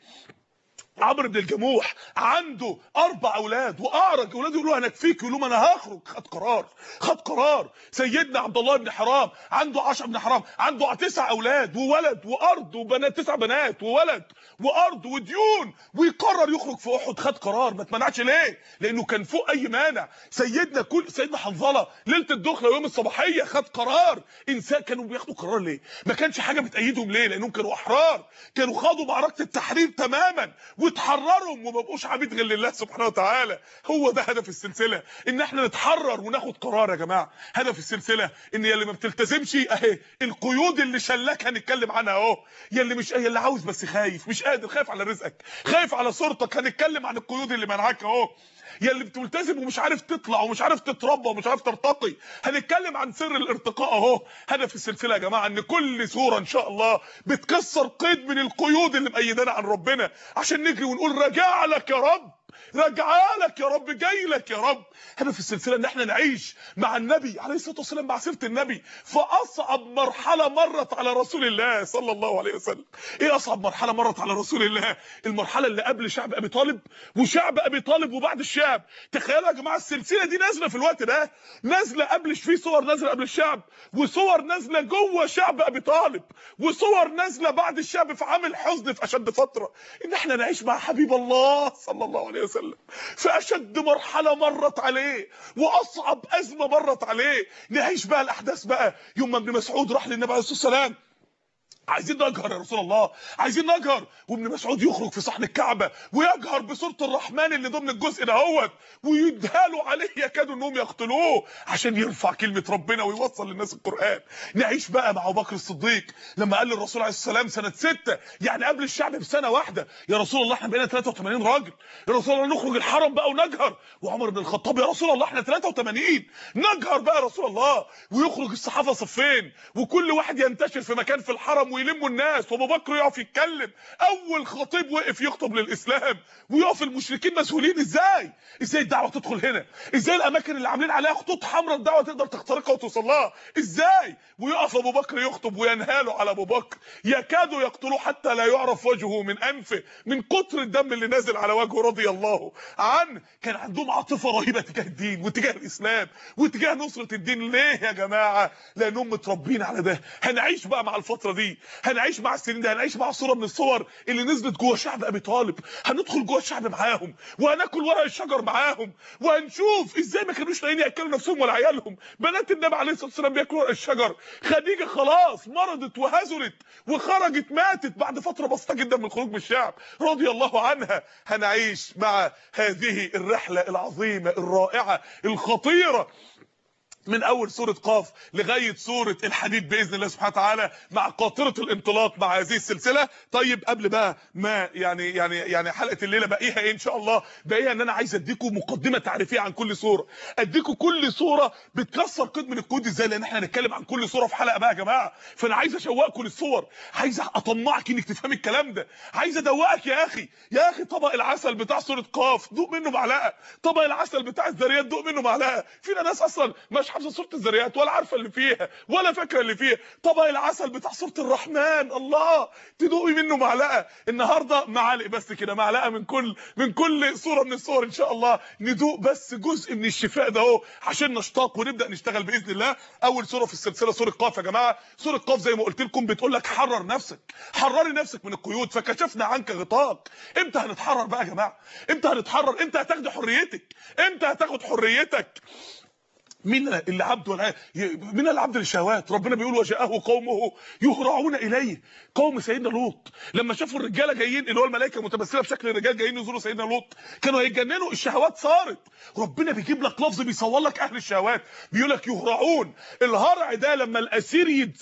عمرو بن الجموح عنده اربع اولاد واعرج، اولاده يقولوا هنكفيك، يقولوا ما انا هخرج. خد قرار، خد قرار. سيدنا عبد الله بن حرام عنده عشرة بن حرام عنده تسع اولاد وولد وارض وبنات، تسع بنات وولد وارض وديون، ويقرر يخرج في احد. خد قرار، ما اتمنعش ليه؟ لانه كان فوق اي مانع. سيدنا كل سيدنا حنظله ليله الدخله ويوم الصباحيه خد قرار. انسان كانوا بياخدوا قرار ليه؟ ما كانش حاجه بتأيدهم ليه؟ لانهم كانوا احرار، كانوا خاضوا معركه التحرير تماما وتحررهم وما بقوش عبيد غير لله سبحانه وتعالى. هو ده هدف السلسله، ان احنا نتحرر وناخد قرار يا جماعه. هدف السلسله ان يا اللي ما بتلتزمش اهي القيود اللي شلاك هنتكلم عنها اهو، يا اللي مش يا اللي عاوز بس خايف مش قادر، خايف على رزقك، خايف على صورتك، هنتكلم عن القيود اللي منعاك اهو. يا اللي بتلتزم ومش عارف تطلع ومش عارف تتربى ومش عارف ترتقي، هنتكلم عن سر الارتقاء اهو. هدف السلسله يا جماعه ان كل سوره ان شاء الله بتكسر قيد من القيود اللي مأيدانا عن ربنا، عشان نجري ونقول رجع لك يا رب، رجعالك يا رب، جاي لك يا رب. هدف السلسله ان احنا نعيش مع النبي عليه الصلاه والسلام، مع سيره النبي في اصعب مرحله مرت على رسول الله صلى الله عليه وسلم. ايه اصعب مرحله مرت على رسول الله؟ المرحله اللي قبل شعب ابي طالب وشعب ابي طالب وبعد الشعب. تخيلوا يا جماعه السلسله دي نازله في الوقت ده، نازله قبل، في صور نازله قبل الشعب وصور نازله جوه شعب ابي طالب وصور نازله بعد الشعب في عام الحزن في اشد فتره. ان احنا نعيش مع حبيب الله صلى الله عليه وسلم في اشد مرحله مرت عليه واصعب ازمه مرت عليه. نعيش بقى الاحداث بقى يوم ما ابن مسعود راح للنبي عليه الصلاه والسلام: عايزين نجهر يا رسول الله، عايزين نجهر. وابن مسعود يخرج في صحن الكعبه ويجهر بسوره الرحمن اللي ضمن الجزء دهوت، ويدهالوا عليه يكادوا انهم يقتلوه عشان يرفع كلمه ربنا ويوصل للناس القران. نعيش بقى مع ابو بكر الصديق لما قال للرسول عليه الصلاه والسلام سنه ستة، يعني قبل الشعب بسنه واحده: يا رسول الله احنا بقينا ثلاثة وثمانين راجل، يا رسول الله نخرج الحرم بقى ونجهر. وعمر بن الخطاب: يا رسول الله احنا ثلاثة وثمانين، نجهر بقى يا رسول الله. ويخرج الصحابه صفين وكل واحد ينتشر في مكان في الحرم ويلموا الناس، وابو بكر يقف يتكلم. اول خطيب وقف يخطب للاسلام ويقف المشركين مسؤولين. ازاي ازاي الدعوه تدخل هنا؟ ازاي الاماكن اللي عاملين عليها خطوط حمراء الدعوه تقدر تخترقها وتوصل لها؟ ازاي؟ ويقف ابو بكر يخطب وينهالوا على ابو بكر، يكادوا يقتلوه حتى لا يعرف وجهه من انفه من كتر الدم اللي نازل على وجهه رضي الله عنه. كان عندهم عاطفه رهيبه تجاه الدين وتجاه الاسلام وتجاه نصره الدين. ليه يا جماعه؟ لانهم متربيين على ده. هنعيش بقى مع الفتره دي، هنعيش مع السنين ده، هنعيش مع صوره من الصور اللي نزلت جوه شعب ابي طالب. هندخل جوه الشعب معاهم وهناكل ورق الشجر معاهم، وهنشوف ازاي ما كانوش لاقيين ياكلوا نفسهم ولا عيالهم. بنات النبي عليه الصلاه والسلام بياكلوا ورق الشجر. خديجه خلاص مرضت وهزلت وخرجت ماتت بعد فتره بسيطه جدا من الخروج من الشعب رضي الله عنها. هنعيش مع هذه الرحله العظيمه الرائعه الخطيره من اول سوره قاف لغايه سوره الحديد باذن الله سبحانه وتعالى، مع قاطره الانطلاق مع هذه السلسله. طيب قبل بقى ما يعني يعني يعني حلقه الليله باقيها ايه ان شاء الله؟ باقيها ان انا عايز اديكم مقدمه تعريفيه عن كل سوره، اديكم كل سوره بتكسر قيد من القيود ازاي، لان احنا هنتكلم عن كل سوره في حلقه بقى يا جماعه. فانا عايز اشوقكم للصور، عايز اطمعك انك تفهم الكلام ده، عايز ادوقك يا اخي. يا اخي طبق العسل بتاع سوره قاف دوق منه معلقه، طبق العسل بتاع الذريات دوق منه معلقه. فينا ناس اصلا مش حافظه سوره الذريات ولا عارفه اللي فيها ولا فاكره اللي فيها. طبق العسل بتاع سوره الرحمن الله تدوقي منه معلقه. النهارده معالق بس كده، معلقه من كل من كل صوره من الصور ان شاء الله، ندوق بس جزء من الشفاء ده اهو عشان نشتاق ونبدا نشتغل باذن الله. اول سوره في السلسله سوره قاف يا جماعه. سوره قاف زي ما قلت لكم بتقول لك حرر نفسك، حرري نفسك من القيود، فكشفنا عنك غطاءك. امتى هنتحرر بقى يا جماعه؟ امتى هنتحرر؟ امتى هتاخد حريتك؟ امتى هتاخد حريتك؟ مين اللي عبد ولا مين العبد للشهوات؟ ربنا بيقول وجاءه قومه يهرعون اليه. قوم سيدنا لوط لما شافوا الرجاله جايين اللي هو الملائكه متمثله بشكل الرجال جايين يزوروا سيدنا لوط كانوا هيتجننوا، الشهوات صارت. ربنا بيجيب لك لفظ بيصور لك اهل الشهوات، بيقول لك يهرعون. الهرع ده لما الاسير يتزق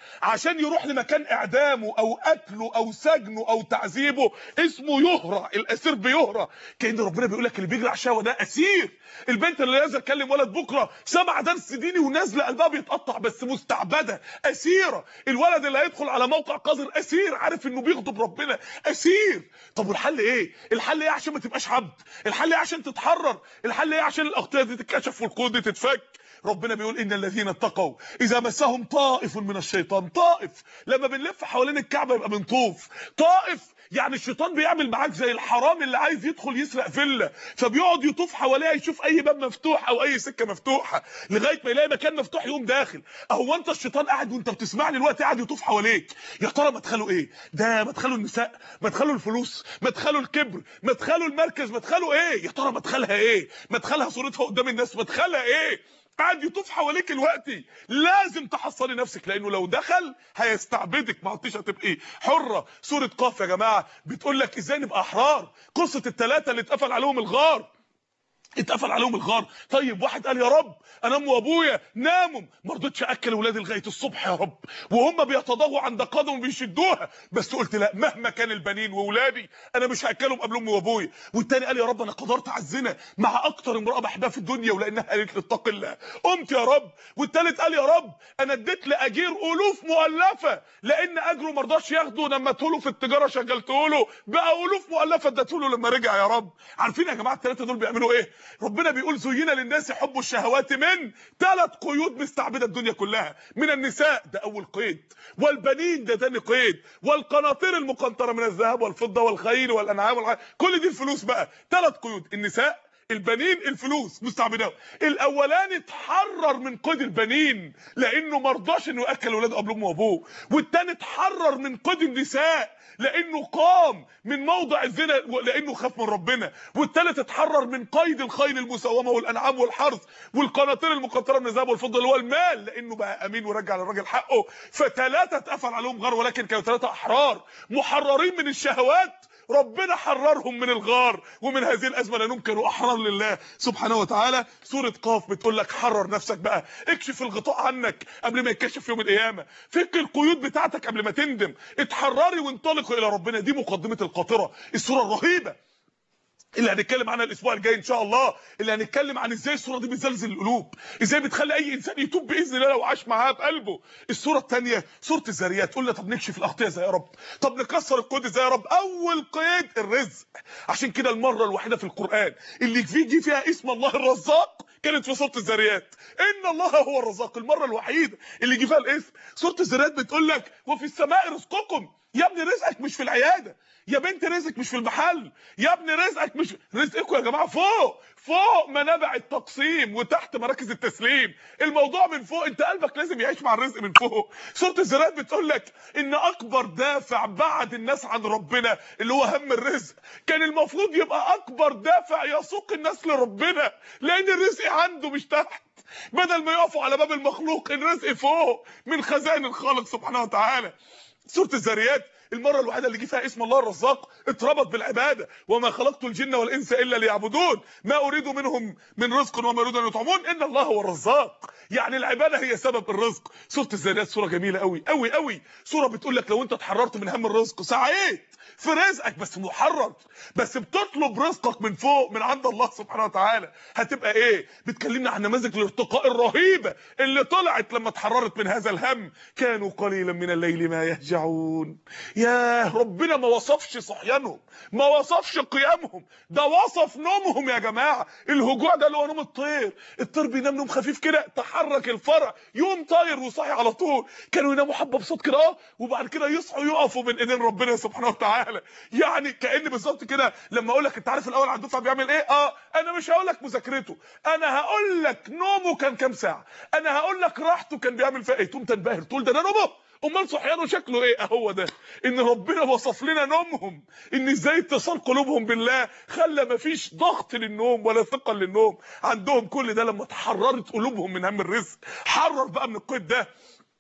عشان يروح لمكان اعدامه او قتله او سجنه او تعذيبه اسمه يهرى، الاسير بيهرى. كأن ربنا بيقول لك اللي بيجري على الشهوه ده اسير. البنت اللي نازله تكلم ولد بكره سمع درس ديني ونازله قلبها بيتقطع بس مستعبده، اسيره. الولد اللي هيدخل على موقع قذر اسير، عارف انه بيغضب ربنا، اسير. طب والحل ايه؟ الحل ايه عشان ما تبقاش عبد؟ الحل ايه عشان تتحرر؟ الحل ايه عشان الاغطيه دي تتكشف والقيود دي تتفك؟ ربنا بيقول ان الذين اتقوا اذا مسهم طائف من الشيطان. طائف لما بنلف حوالين الكعبه يبقى بنطوف. طائف يعني الشيطان بيعمل معاك زي الحرام اللي عايز يدخل يسرق فيلا، فبيقعد يطوف حواليها يشوف اي باب مفتوح او اي سكه مفتوحه لغايه ما يلاقي مكان مفتوح يقوم داخل. اهو انت الشيطان قاعد وانت بتسمعني دلوقتي قاعد يطوف حواليك. يا ترى مدخله ايه؟ ده مدخله النساء، مدخله الفلوس، مدخله الكبر، مدخله المركز، مدخله ايه؟ يا ترى مدخلها ايه؟ مدخلها صورتها قدام الناس، مدخلها ايه؟ قاعد يطوف حواليك دلوقتي. لازم تحصلي نفسك لانه لو دخل هيستعبدك، ما عدتيش هتبقي حره. سوره قاف يا جماعه بتقول لك ازاي نبقى احرار. قصه الثلاثه اللي اتقفل عليهم الغار، اتقفل عليهم الغار. طيب واحد قال يا رب انا ام وابويا ناموا ما رضيتش اكل ولادي لغايه الصبح يا رب، وهم بيتضاغوا عند قدم بيشدوها، بس قلت لا مهما كان البنين واولادي انا مش هاكلهم قبل امي وابويا. والتاني قال يا رب انا قدرت على الزنا مع اكتر امراه بحبها في الدنيا ولانها قالت لي اتق الله قمت يا رب. والتالت قال يا رب انا اديت لاجير الوف مؤلفه لان اجره ما رضاش ياخده لما اديته في التجاره شغلته له بقى الوف مؤلفه اديته له لما رجع يا رب. عارفين يا جماعه الثلاثه دول بيعملوا ايه؟ ربنا بيقول زين للناس حب الشهوات من ثلاث قيود مستعبده الدنيا كلها. من النساء ده اول قيد، والبنين ده ثاني قيد، والقناطير المقنطره من الذهب والفضه والخيل والانعام والع... كل دي الفلوس بقى. ثلاث قيود، النساء، البنين، الفلوس مستعبده. الاولاني اتحرر من قيد البنين لانه ما رضاش انه ياكل ولاده قبل امه وابوه، والثاني اتحرر من قيد النساء لانه قام من موضع الزنا لانه خاف من ربنا، والثالث اتحرر من قيد الخيل المسومه والانعام والحرث والقناطير المقنطره من الذهب والفضه اللي هو المال لانه بقى امين ورجع للراجل حقه. فثلاثه اتقفل عليهم غار ولكن كانوا ثلاثه احرار محررين من الشهوات. ربنا حررهم من الغار ومن هذه الازمه لانهم كانوا احرار لله سبحانه وتعالى. سوره قاف بتقول لك حرر نفسك بقى، اكشف الغطاء عنك قبل ما يتكشف يوم القيامه، فك القيود بتاعتك قبل ما تندم، اتحرري وانطلقي الى ربنا. دي مقدمه القاطره، السوره الرهيبه اللي هنتكلم عنها الاسبوع الجاي ان شاء الله، اللي هنتكلم عن ازاي السوره دي بتزلزل القلوب، ازاي بتخلي اي انسان يتوب باذن الله لو عاش معاها بقلبه. السوره الثانيه سوره الذاريات، قلنا طب نكشف الاغطيه ازاي يا رب، طب نكسر القيود ازاي يا رب. اول قيد الرزق، عشان كده المره الوحيده في القران اللي يجي فيها اسم الله الرزاق كانت في سوره الذاريات. ان الله هو الرزاق، المره الوحيده اللي يجي فيها الاسم. سوره الذاريات بتقول لك وفي السماء رزقكم. يا ابني رزقك مش في العياده، يا بنت رزقك مش في المحل، يا ابني رزقك مش رزقكم يا جماعه فوق فوق منابع التقسيم وتحت مراكز التسليم. الموضوع من فوق، انت قلبك لازم يعيش مع الرزق من فوق. سوره الذاريات بتقول لك ان اكبر دافع بعد الناس عن ربنا اللي هو هم الرزق، كان المفروض يبقى اكبر دافع يسوق الناس لربنا لان الرزق عنده مش تحت. بدل ما يقفوا على باب المخلوق، الرزق فوق من خزائن الخالق سبحانه وتعالى. سوره الذاريات المره الوحيده اللي جه فيها اسم الله الرزاق اتربط بالعباده، وما خلقت الجن والانس الا ليعبدون ما اريد منهم من رزق وما اريد ان يطعمون ان الله هو الرزاق. يعني العباده هي سبب الرزق. سوره الذاريات سوره جميله قوي قوي قوي، سوره بتقول لك لو انت اتحررت من هم الرزق سعيت في رزقك بس محرر، بس بتطلب رزقك من فوق من عند الله سبحانه وتعالى، هتبقى ايه؟ بتكلمنا عن نماذج الارتقاء الرهيبه اللي طلعت لما اتحررت من هذا الهم. كانوا قليلا من الليل ما يهجعون. يا ربنا ما وصفش صحيانهم، ما وصفش قيامهم، ده وصف نومهم يا جماعه. الهجوع ده اللي هو نوم الطير، الطير بينام نوم خفيف كده، تحرك الفرع يقوم طاير وصاحي على طول. كانوا يناموا حبه بصوت كده اه وبعد كده يصحوا يقفوا من ايدين ربنا سبحانه وتعالى. يعني كأن بالظبط كده لما اقول لك انت عارف الاول على الدفعه بيعمل ايه؟ اه انا مش هقول لك مذاكرته، انا هقول لك نومه كان كام ساعه، انا هقول لك راحته كان بيعمل فيها ايه، تقوم تنبهر تقول ده ده نومه، امال صحيانه شكله ايه؟ اهو ده ان ربنا وصف لنا نومهم، ان ازاي اتصال قلوبهم بالله خلى مفيش ضغط للنوم ولا ثقل للنوم عندهم. كل ده لما اتحررت قلوبهم من هم الرزق. حرر بقى من القيد ده.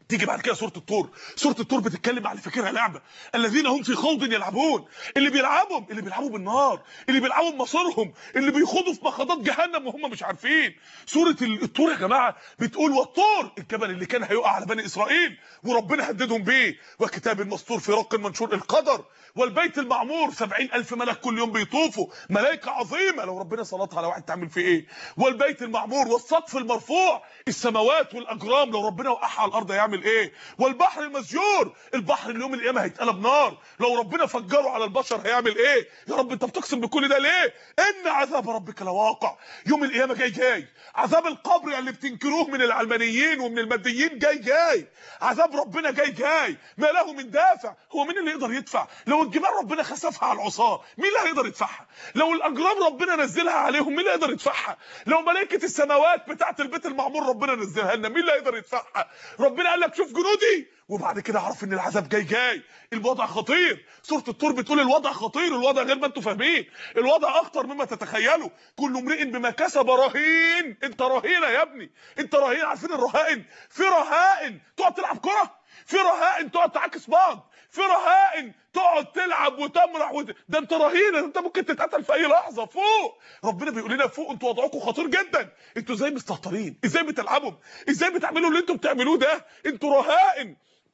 تيجي بعد كده سوره الطور. سوره الطور بتتكلم على فكرها لعبه، الذين هم في خوض يلعبون، اللي بيلعبوا اللي بيلعبوا بالنار، اللي بيلعبوا بمصيرهم، اللي بيخوضوا في مخاضات جهنم وهم مش عارفين. سوره الطور يا جماعه بتقول والطور، الجبل اللي كان هيقع على بني اسرائيل وربنا هددهم بيه، وكتاب مسطور في رق منشور، القدر، والبيت المعمور سبعين ألف ملك كل يوم بيطوفوا، ملائكه عظيمه لو ربنا سلطها على واحد تعمل فيه ايه. والبيت المعمور، والسقف المرفوع، السماوات والاجرام لو ربنا وقعها على الارض هيعمل ايه. والبحر المسجور، البحر اللي يوم القيامه هيتقلب نار لو ربنا فجره على البشر هيعمل ايه. يا رب انت بتقسم بكل ده ليه؟ ان عذاب ربك لواقع، يوم القيامه جاي جاي، عذاب القبر اللي بتنكروه من العلمانيين ومن الماديين جاي جاي، عذاب ربنا جاي جاي، ما له من دافع. هو مين اللي يقدر يدفع؟ لو الجبال ربنا خسفها على العصاه مين اللي هيقدر يدفعها؟ لو الاجرام ربنا نزلها عليهم مين اللي يقدر يدفعها؟ لو ملائكه السماوات بتاعه البيت المعمور ربنا نزلها لنا مين اللي هيقدر يدفعها؟ ربنا قال لك شوف جنودي، وبعد كده اعرف ان العذاب جاي جاي. الوضع خطير، سوره الطور بتقول الوضع خطير، الوضع غير ما انتم فاهمين، الوضع اخطر مما تتخيلوا. كل امرئ بما كسب رهين، انت رهينه يا ابني، انت رهين. عارفين الرهائن؟ في رهائن تقعد تلعب كره، في رهائن تقعد تعاكس بعض، في رهائن تقعد تلعب وتمرح وت... ده انت رهينه، انت ممكن تتقتل في اي لحظه. فوق، ربنا بيقول لنا فوق، انتوا وضعكم خطير جدا، انتوا ازاي مستهترين، ازاي بتلعبوا، ازاي بتعملوا اللي انتوا بتعملوه ده، انتوا رهائن.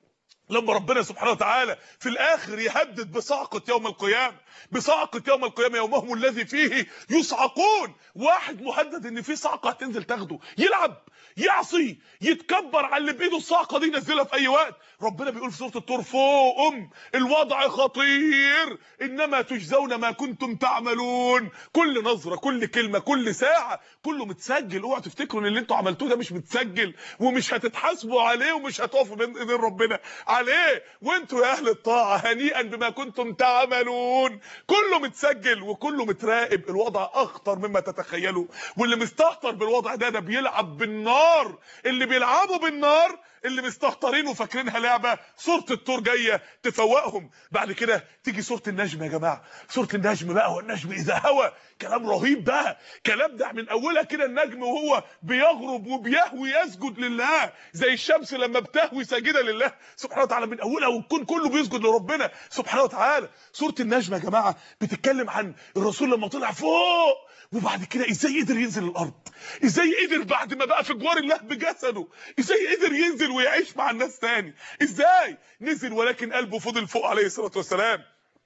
لما ربنا سبحانه وتعالى في الاخر يهدد بصعقه يوم القيامه، بصعقه يوم القيامه يومهم الذي فيه يصعقون، واحد مهدد ان في صعقه هتنزل تاخده، يلعب يعصي يتكبر على اللي بايده الصعقه دي ينزلها في اي وقت. ربنا بيقول في سوره الطور فوقهم الوضع خطير، انما تجزون ما كنتم تعملون. كل نظره، كل كلمه، كل ساعه، كله متسجل. اوعوا تفتكروا ان اللي انتوا عملتوه ده مش متسجل ومش هتتحاسبوا عليه ومش هتقفوا بين ايدين ربنا عليه. وانتوا يا اهل الطاعه هنيئا بما كنتم تعملون، كله متسجل وكله متراقب. الوضع اخطر مما تتخيلوا، واللي مستهتر بالوضع ده ده بيلعب بالنار. اللي بيلعبوا بالنار اللي مستهترين وفاكرينها لعبه، سوره الطور جايه تفوقهم. بعد كده تيجي سوره النجم يا جماعه، سوره النجم بقى، والنجم اذا هوى، كلام رهيب بقى، كلام ده من اولها كده النجم وهو بيغرب وبيهوي يسجد لله زي الشمس لما بتهوي ساجده لله سبحانه وتعالى من اولها، والكون كله بيسجد لربنا سبحانه وتعالى. سوره النجم يا جماعه بتتكلم عن الرسول لما طلع فوق وبعد كده ازاي قدر ينزل الارض، ازاي قدر بعد ما بقى في جوار الله بجسده ازاي قدر ينزل ويعيش مع الناس تاني، ازاي نزل ولكن قلبه فضل فوق عليه الصلاه والسلام.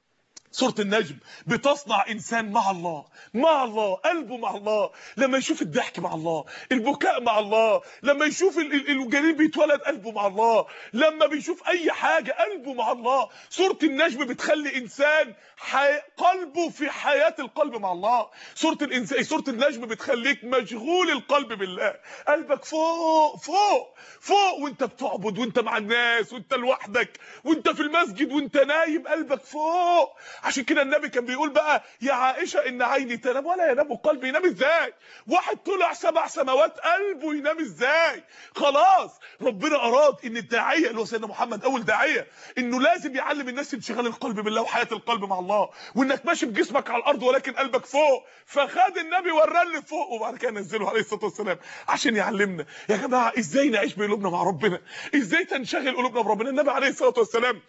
سورة النجم بتصنع انسان مع الله، مع الله، قلبه مع الله، لما يشوف الضحك مع الله، البكاء مع الله، لما يشوف الجنين بيتولد قلبه مع الله، لما بيشوف اي حاجة قلبه مع الله. سورة النجم بتخلي انسان حي... قلبه في حياة القلب مع الله. سورة الانسان سورة النجم بتخليك مشغول القلب بالله، قلبك فوق فوق فوق، وانت بتعبد وانت مع الناس وانت لوحدك وانت في المسجد وانت نايم، قلبك فوق. عشان كده النبي كان بيقول بقى يا عائشه ان عيني تنام ولا ينام قلبي. ينام ازاي؟ واحد طلع سبع سماوات قلبه ينام ازاي؟ خلاص ربنا اراد ان الداعيه اللي هو سيدنا محمد اول داعيه انه لازم يعلم الناس انشغال القلب بالله وحياه القلب مع الله، وانك ماشي بجسمك على الارض ولكن قلبك فوق. فخد النبي وراه اللي فوق وبعد كده نزله عليه الصلاه والسلام عشان يعلمنا يا جماعه ازاي نعيش بقلوبنا مع ربنا، ازاي تنشغل قلوبنا بربنا. النبي عليه الصلاه والسلام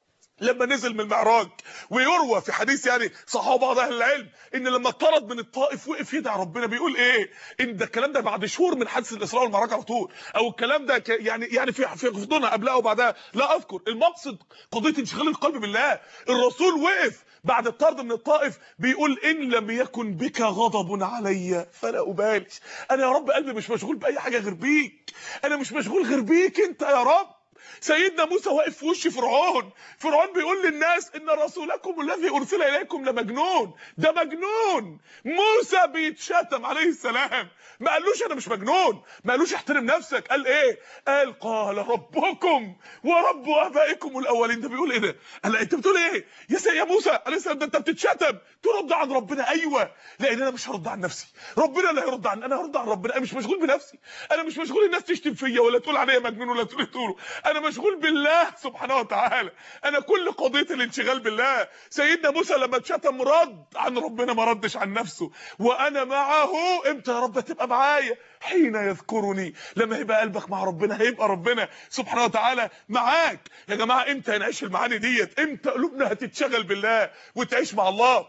لما نزل من المعراج، ويروى في حديث يعني صحابه بعض اهل العلم ان لما اطرد من الطائف وقف يدعي ربنا، بيقول ايه؟ ان ده الكلام ده بعد شهور من حادثه الاسراء والمعراج على طول، او الكلام ده يعني يعني في في غضونها قبلها وبعدها لا اذكر. المقصد قضيه انشغال القلب بالله. الرسول وقف بعد الطرد من الطائف بيقول ان لم يكن بك غضب علي فلا ابالش. انا يا رب قلبي مش مشغول باي حاجه غير بيك، انا مش مشغول غير بيك انت يا رب. سيدنا موسى واقف في وش فرعون، فرعون بيقول للناس ان رسولكم الذي ارسل اليكم لمجنون، ده مجنون. موسى بيتشتم عليه السلام، ما قالوش انا مش مجنون، ما قالوش احترم نفسك، قال ايه؟ قال قال ربكم ورب ابائكم الاولين. ده بيقول ايه ده؟ قال انت بتقول ايه يا سيدنا يا موسى عليه السلام؟ ده انت بتتشتم، ترد عن ربنا. ايوه، لان انا مش هرد عن نفسي، ربنا اللي هيرد عن انا هرد عن ربنا. انا مش مشغول بنفسي، انا مش مشغول الناس تشتم فيا ولا تقول عليا مجنون ولا تقول تقولوا. انا مشغول بالله سبحانه وتعالى، انا كل قضيه الانشغال بالله. سيدنا موسى لما اتشتم رد عن ربنا، ما ردش عن نفسه. وانا معه، امتى يا رب تبقى معايا؟ حين يذكرني. لما يبقى قلبك مع ربنا هيبقى ربنا سبحانه وتعالى معاك. يا جماعه امتى هنعيش المعاني ديت؟ امتى قلوبنا هتتشغل بالله وتعيش مع الله؟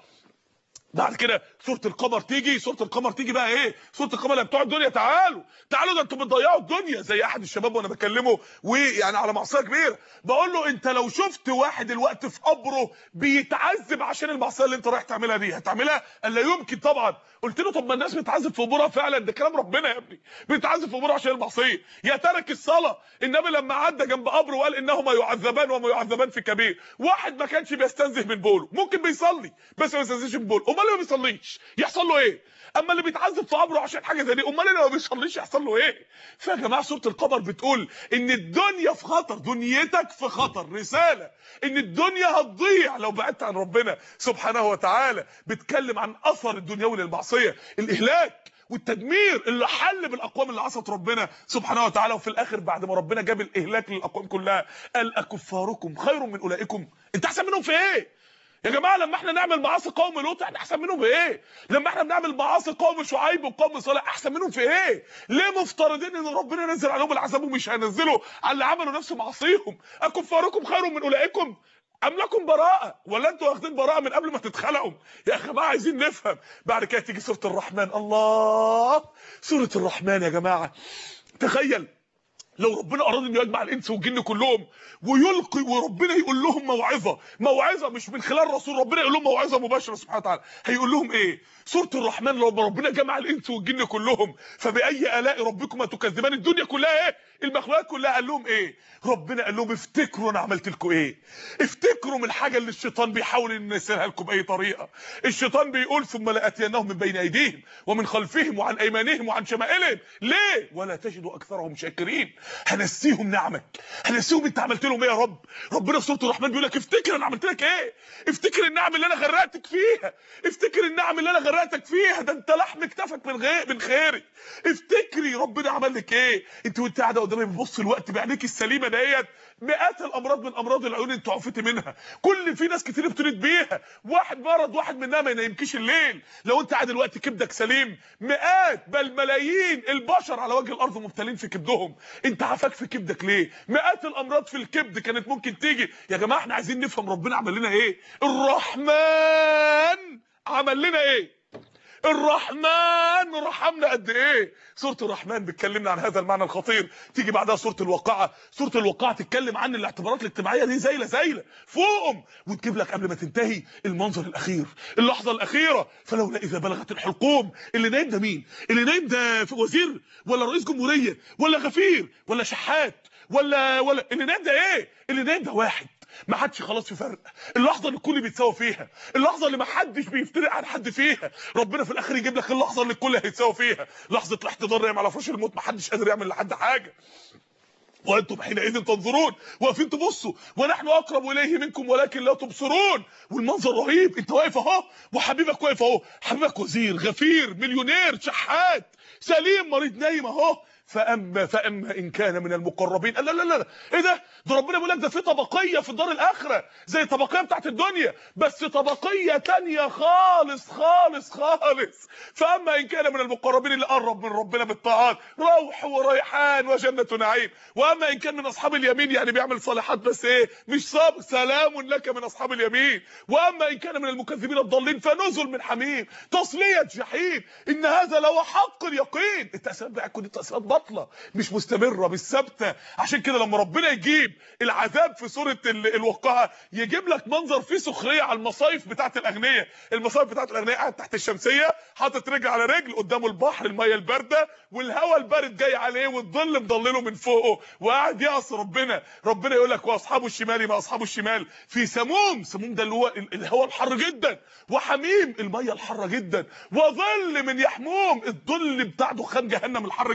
بعد كده سوره القمر تيجي. سوره القمر تيجي بقى ايه؟ سوره القمر اللي بتوع الدنيا، تعالوا تعالوا ده انتوا بتضيعوا الدنيا. زي احد الشباب وانا بكلمه ويعني على معصيه كبيره، بقول له انت لو شفت واحد الوقت في قبره بيتعذب عشان المعصيه اللي انت رايح تعملها دي، هتعملها؟ قال لا يمكن طبعا. قلت له طب ما الناس بتعذب في قبورها فعلا، ده كلام ربنا يا ابني، بتعذب في قبورها عشان المعصيه. يا ترك الصلاه، النبي لما عدى جنب قبره وقال انهما يعذبان وما يعذبان في كبير. واحد ما كانش بيستنزه من بوله، ممكن بيصلي بس ما بيستنزهش من بوله، امال اللي ما بيصليش يحصل له ايه؟ اما اللي بيتعذب في قبره عشان حاجه زي دي، امال اللي ما بيصليش يحصل له ايه؟ فيا جماعه سوره القمر بتقول ان الدنيا في خطر، دنيتك في خطر، رساله ان الدنيا هتضيع لو بعدت عن ربنا سبحانه وتعالى. بتكلم عن اثر الدنيوي للمعصيه، الاهلاك والتدمير اللي حل بالاقوام اللي عصت ربنا سبحانه وتعالى. وفي الاخر بعد ما ربنا جاب الاهلاك للاقوام كلها، قال اكفاركم خير من اولئكم؟ انت احسن منهم في ايه يا جماعه؟ لما احنا نعمل معاصي قوم لوط احنا احسن منهم في ايه؟ لما احنا بنعمل معاصي قوم شعيب وقوم صالح احسن منهم في ايه؟ ليه مفترضين ان ربنا ينزل عليهم العذاب ومش هينزله على اللي عملوا نفس معاصيهم؟ اكفاركم خير من اولئكم ام لكم براءه؟ ولا انتوا واخدين براءه من قبل ما تتخلقوا؟ يا جماعه عايزين نفهم. بعد كده تيجي سوره الرحمن. الله، سوره الرحمن يا جماعه، تخيل لو ربنا اراد انه يجمع الانس والجن كلهم ويلقي، وربنا يقول لهم موعظه، موعظه مش من خلال رسول، ربنا يقول لهم موعظه مباشره سبحانه وتعالى. هيقول لهم ايه؟ سوره الرحمن لو ربنا جمع الانس والجن كلهم فباي الاء ربكما تكذبان، الدنيا كلها ايه؟ المخلوقات كلها. قال لهم ايه؟ ربنا قال لهم افتكروا انا عملت لكم ايه؟ افتكروا من الحاجه اللي الشيطان بيحاول انه يسهلها لكم باي طريقه. الشيطان بيقول ثم لاتينهم من بين ايديهم ومن خلفهم وعن ايمانهم وعن شمائلهم. ليه؟ ولا تجدوا اكثرهم شاكرين. هنسيهم نعمك، هنسيهم انت عملت لهم ايه يا رب. ربنا في سوره الرحمن بيقول لك افتكر انا عملت لك ايه، افتكر النعم اللي انا غرقتك فيها، افتكر النعم اللي انا غرقتك فيها، ده انت لحم كتفك من غير من خيري. افتكري ربنا عمل لك ايه. انت وانت قاعده قدامي بتبص الوقت بعينيك السليمه ديت، مئات الامراض من امراض العيون انت عفيتي منها، كل في ناس كتير ابتلت بيها، واحد مرض واحد منها ما ينامكيش الليل. لو انت قاعد دلوقتي كبدك سليم، مئات بل ملايين البشر على وجه الارض مبتلين في كبدهم، انت عافاك في كبدك ليه؟ مئات الامراض في الكبد كانت ممكن تيجي. يا جماعه احنا عايزين نفهم ربنا عمل لنا ايه. الرحمن عمل لنا ايه؟ الرحمن رحمنا قد ايه. سوره الرحمن بتكلمنا عن هذا المعنى الخطير. تيجي بعدها سوره الواقعه. سوره الواقعه تتكلم عن الاعتبارات الاجتماعيه دي زيله زيله فوقهم، وتجيب لك قبل ما تنتهي المنظر الاخير، اللحظه الاخيره. فلولا اذا بلغت الحلقوم. اللي نايم ده مين؟ اللي نايم ده وزير ولا رئيس جمهوريه ولا غفير ولا شحات ولا ولا اللي نايم ده ايه؟ اللي نايم ده واحد ما حدش خلاص في فرق. اللحظه اللي الكل بيتساوي فيها، اللحظه اللي ما حدش بيفترق عن حد فيها، ربنا في الاخر يجيب لك اللحظه اللي الكل هيتساوي فيها، لحظه الاحتضار نايم على فراش الموت، ما حدش قادر يعمل لحد حاجه. وانتم حينئذ تنظرون، واقفين تبصوا، ونحن اقرب اليه منكم ولكن لا تبصرون. والمنظر رهيب، انت واقف اهو وحبيبك واقف اهو، حبيبك وزير غفير مليونير شحات سليم مريض نايم اهو. فاما فاما ان كان من المقربين. لا لا لا ايه ده؟ ده ربنا بيقول لك ده في طبقيه في الدار الاخره زي الطبقيه بتاعت الدنيا، بس طبقيه ثانيه خالص خالص خالص. فاما ان كان من المقربين اللي قرب من ربنا بالطاعات، روح وريحان وجنه نعيم. واما ان كان من اصحاب اليمين يعني بيعمل صالحات بس ايه مش صابر، سلام لك من اصحاب اليمين. واما ان كان من المكذبين الضالين فنزل من حميم تصليه جحيم. ان هذا لو حق اليقين. التاثيرات بتاعتكم دي تاثيرات باطله مش مستمره مش ثابته. عشان كده لما ربنا يجيب العذاب في سوره الواقعه يجيب لك منظر فيه سخريه على المصايف بتاعت الاغنياء. المصايف بتاعت الاغنياء قاعد تحت الشمسيه حاطط رجل على رجل قدامه البحر الميه البارده والهواء البارد جاي عليه والظل مضلله من فوقه وقاعد يعصي ربنا. ربنا يقول لك واصحاب الشمال ما اصحاب الشمال في سموم. سموم ده اللي هو الهواء الحر جدا، وحميم الميه الحاره جدا، وظل من يحموم الظل بتاع دخان جهنم الحر جدا.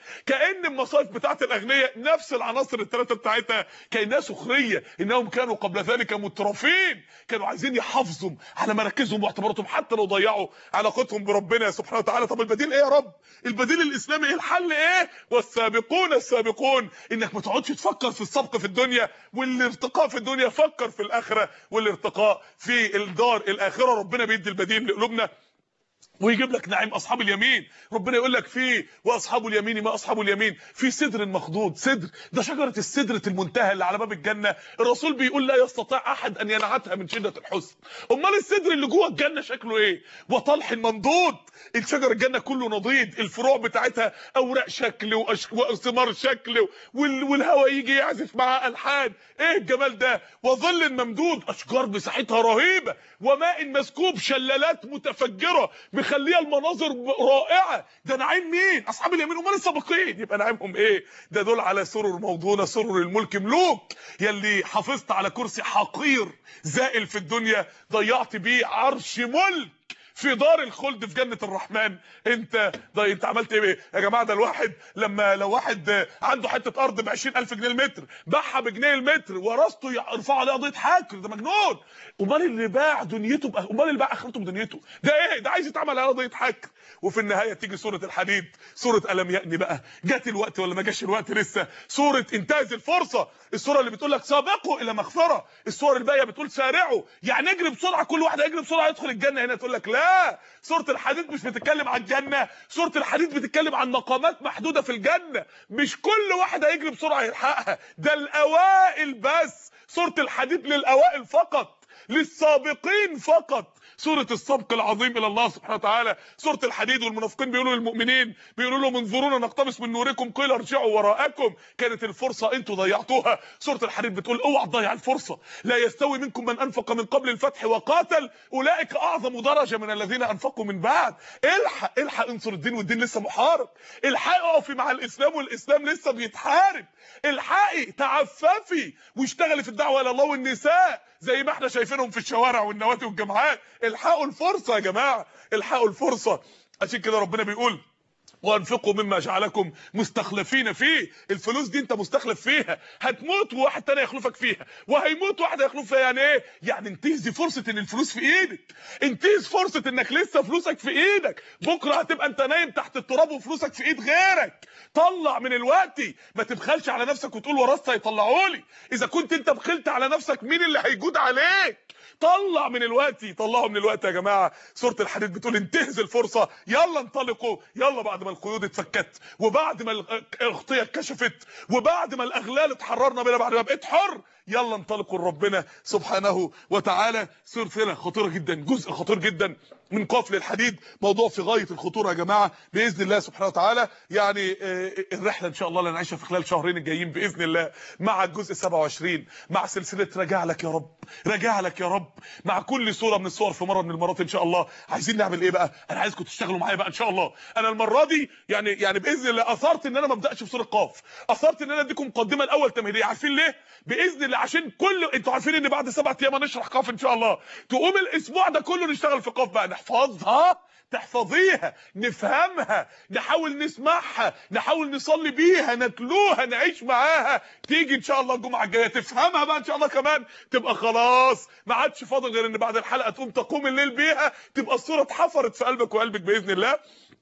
كأن المصايف بتاعت الاغنياء نفس العناصر الثلاثه بتاعتها كانها سخريه، انهم كانوا قبل ذلك مترفين، كانوا عايزين يحافظوا على مراكزهم واعتباراتهم حتى لو ضيعوا علاقتهم بربنا سبحانه وتعالى. طب البديل ايه يا رب؟ البديل الاسلامي ايه؟ الحل ايه؟ والسابقون السابقون، انك ما تقعدش تفكر في السبق في الدنيا والارتقاء في الدنيا، فكر في الاخره والارتقاء في الدار الاخره. ربنا بيدي البديل لقلوبنا ويجيب لك نعيم اصحاب اليمين. ربنا يقول لك فيه واصحاب اليمين ما اصحاب اليمين في سدر مخضود. سدر ده شجره السدره المنتهى اللي على باب الجنه، الرسول بيقول لا يستطيع احد ان ينعتها من شده الحسن. امال السدر اللي جوه الجنه شكله ايه؟ وطلح منضود، الشجر الجنه كله نضيد، الفروع بتاعتها اوراق شكل وثمار شكل، والهواء يجي يعزف معاه الحان. ايه الجمال ده؟ وظل ممدود، اشجار مساحتها رهيبه، وماء مسكوب، شلالات متفجره مخليه المناظر رائعه. ده نعيم مين؟ اصحاب اليمين. امال السابقين يبقى نعيمهم ايه؟ ده دول على سرر موضونه، سرر الملك، ملوك. يلي حافظت على كرسي حقير زائل في الدنيا ضيعت بيه عرش ملك في دار الخلد في جنة الرحمن. انت ده انت عملت ايه يا جماعه؟ ده الواحد لما لو واحد عنده حته ارض ب عشرين ألف جنيه المتر باعها بجنيه المتر ورثته يرفعوا عليه قضيه حاكر، ده مجنون. امال اللي باع دنيته بقى، امال اللي باع اخرته بدنيته، ده ايه؟ ده عايز يتعمل عليه قضيه حاكر. وفي النهايه تيجي سوره الحديد، سوره الم يأني بقى، جت الوقت ولا ما جاش الوقت لسه؟ سوره انتهز الفرصه، السوره اللي بتقول لك سابقوا الى مغفره، السوره الباقيه بتقول سارعوا، يعني اجري بسرعه، كل واحد يجري بسرعه يدخل الجنه. هنا تقول لك لا، سوره الحديد مش بتتكلم عن الجنه، سوره الحديد بتتكلم عن مقامات محدوده في الجنه، مش كل واحد هيجري بسرعه يلحقها، ده الاوائل بس. سوره الحديد للاوائل فقط، للسابقين فقط. سورة السبق العظيم الى الله سبحانه وتعالى. سورة الحديد والمنافقين بيقولوا للمؤمنين، بيقولوا لهم انظرونا نقتبس من نوركم قيل ارجعوا وراءكم، كانت الفرصة انتوا ضيعتوها. سورة الحديد بتقول اوعى تضيع الفرصة، لا يستوي منكم من انفق من قبل الفتح وقاتل اولئك اعظم درجة من الذين انفقوا من بعد. الحق الحق انصر الدين، والدين لسه محارب. الحقي اقفي مع الاسلام والاسلام لسه بيتحارب. الحقي تعففي واشتغلي في الدعوة الى الله والنساء زي ما احنا شايفينهم في الشوارع والنوادي والجامعات. الحقوا الفرصه يا جماعه، الحقوا الفرصه. عشان كده ربنا بيقول وانفقوا مما جعلكم مستخلفين فيه. الفلوس دي انت مستخلف فيها، هتموت وواحد تاني يخلفك فيها، وهيموت واحد يخلف فيها. يعني ايه؟ يعني انتهزي فرصه ان الفلوس في ايدك، انتهز فرصه انك لسه فلوسك في ايدك. بكره هتبقى انت نايم تحت التراب وفلوسك في ايد غيرك. طلع من الوقت، ما تبخلش على نفسك وتقول ورثت هيطلعوا لي. اذا كنت انت بخلت على نفسك مين اللي هيجود عليك؟ طلع من الوقت، طلعوا من الوقت يا جماعه. سوره الحديد بتقول انتهز الفرصه، يلا انطلقوا، يلا بعد ما القيود اتفكت، وبعد ما الاغطيه اتكشفت، وبعد ما الاغلال اتحررنا بيها، بعد ما بقيت حر، يلا انطلقوا لربنا سبحانه وتعالى. سلسله خطيره جدا، جزء خطير جدا من قفل الحديد، موضوع في غايه الخطوره يا جماعه. باذن الله سبحانه وتعالى يعني الرحله ان شاء الله اللي هنعيشها في خلال شهرين الجايين باذن الله، مع الجزء سبعة وعشرين، مع سلسله راجع لك يا رب، راجع لك يا رب، مع كل صوره من الصور في مره من المرات ان شاء الله. عايزين نعمل ايه بقى؟ انا عايزكم تشتغلوا معايا بقى ان شاء الله. انا المره دي يعني يعني باذن الله اثرت ان انا ما ابداش بسوره قاف، اثرت ان انا اديكم مقدمه الاول تمهيديه. عارفين ليه؟ باذن الله عشان كل انتوا عارفين ان بعد سبعة ايام هنشرح قاف ان شاء الله، تقوم الاسبوع ده كله نشتغل في قاف بقى، نحفظها، تحفظيها، نفهمها، نحاول نسمعها، نحاول نصلي بيها، نتلوها، نعيش معاها. تيجي ان شاء الله الجمعه الجايه تفهمها بقى ان شاء الله كمان، تبقى خلاص ما عادش فاضل غير ان بعد الحلقه تقوم تقوم الليل بيها، تبقى الصوره اتحفرت في قلبك وقلبك باذن الله.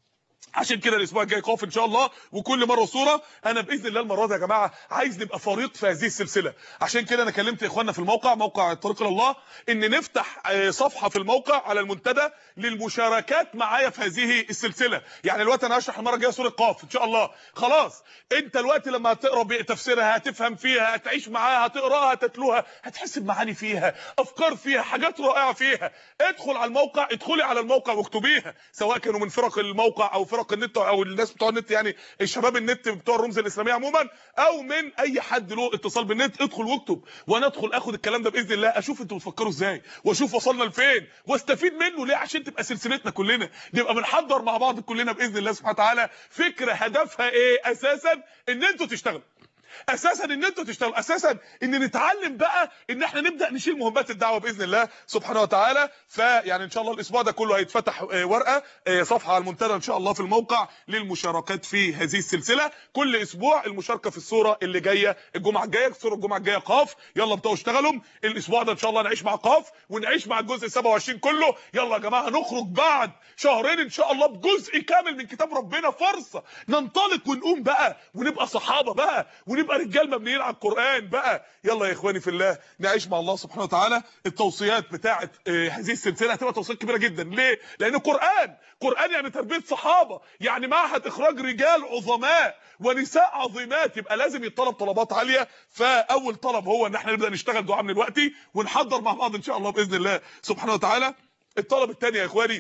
عشان كده الاسبوع الجاي قاف ان شاء الله، وكل مره صوره. انا باذن الله المره دي يا جماعه عايز نبقى فريق في هذه السلسله. عشان كده انا كلمت اخواننا في الموقع، موقع الطريق الى الله، ان نفتح صفحه في الموقع على المنتدى للمشاركات معايا في هذه السلسله. يعني دلوقتي انا هشرح المره الجايه سوره قاف ان شاء الله، خلاص انت دلوقتي لما هتقرا تفسيرها هتفهم فيها، هتعيش معاها، هتقراها، هتتلوها، هتحس بمعاني فيها، افكار فيها، حاجات رائعه فيها. ادخل على الموقع، ادخلي على الموقع واكتبيها، سواء كانوا من فرق الموقع او فرق النت او الناس بتوع النت، يعني الشباب النت بتوع الرمز الاسلاميه عموما، او من اي حد له اتصال بالنت. ادخل واكتب، وانا ادخل اخد الكلام ده باذن الله، اشوف انتوا بتفكروا ازاي، واشوف وصلنا لفين، واستفيد منه. ليه؟ عشان تبقى سلسلتنا كلنا، نبقى بنحضر مع بعض كلنا باذن الله سبحانه وتعالى. فكره هدفها ايه اساسا؟ ان انتوا تشتغلوا، اساسا ان انتوا تشتغلوا، اساسا ان نتعلم بقى ان احنا نبدا نشيل مهمات الدعوه باذن الله سبحانه وتعالى. فيعني ان شاء الله الاسبوع ده كله هيتفتح ورقه صفحه على المنتدى ان شاء الله في الموقع للمشاركات في هذه السلسله. كل اسبوع المشاركه في الصوره اللي جايه الجمعه الجايه، الصوره الجمعه الجايه قاف، يلا ابداوا اشتغلوا. الاسبوع ده ان شاء الله نعيش مع قاف ونعيش مع الجزء سبعة وعشرين كله. يلا يا جماعه نخرج بعد شهرين ان شاء الله بجزء كامل من كتاب ربنا، فرصه ننطلق ونقوم بقى ونبقى صحابه بقى ونبقى رجال مبنيين على القران بقى. يلا يا اخواني في الله نعيش مع الله سبحانه وتعالى. التوصيات بتاعه هذه السلسله هتبقى توصيات كبيره جدا. ليه؟ لان قران قران يعني تربيه صحابه، يعني معهد اخراج رجال عظماء ونساء عظيمات، يبقى لازم يتطلب طلبات عاليه. فاول طلب هو ان احنا نبدا نشتغل دعاء من الوقت ونحضر مع بعض ان شاء الله باذن الله سبحانه وتعالى. الطلب الثاني يا اخواني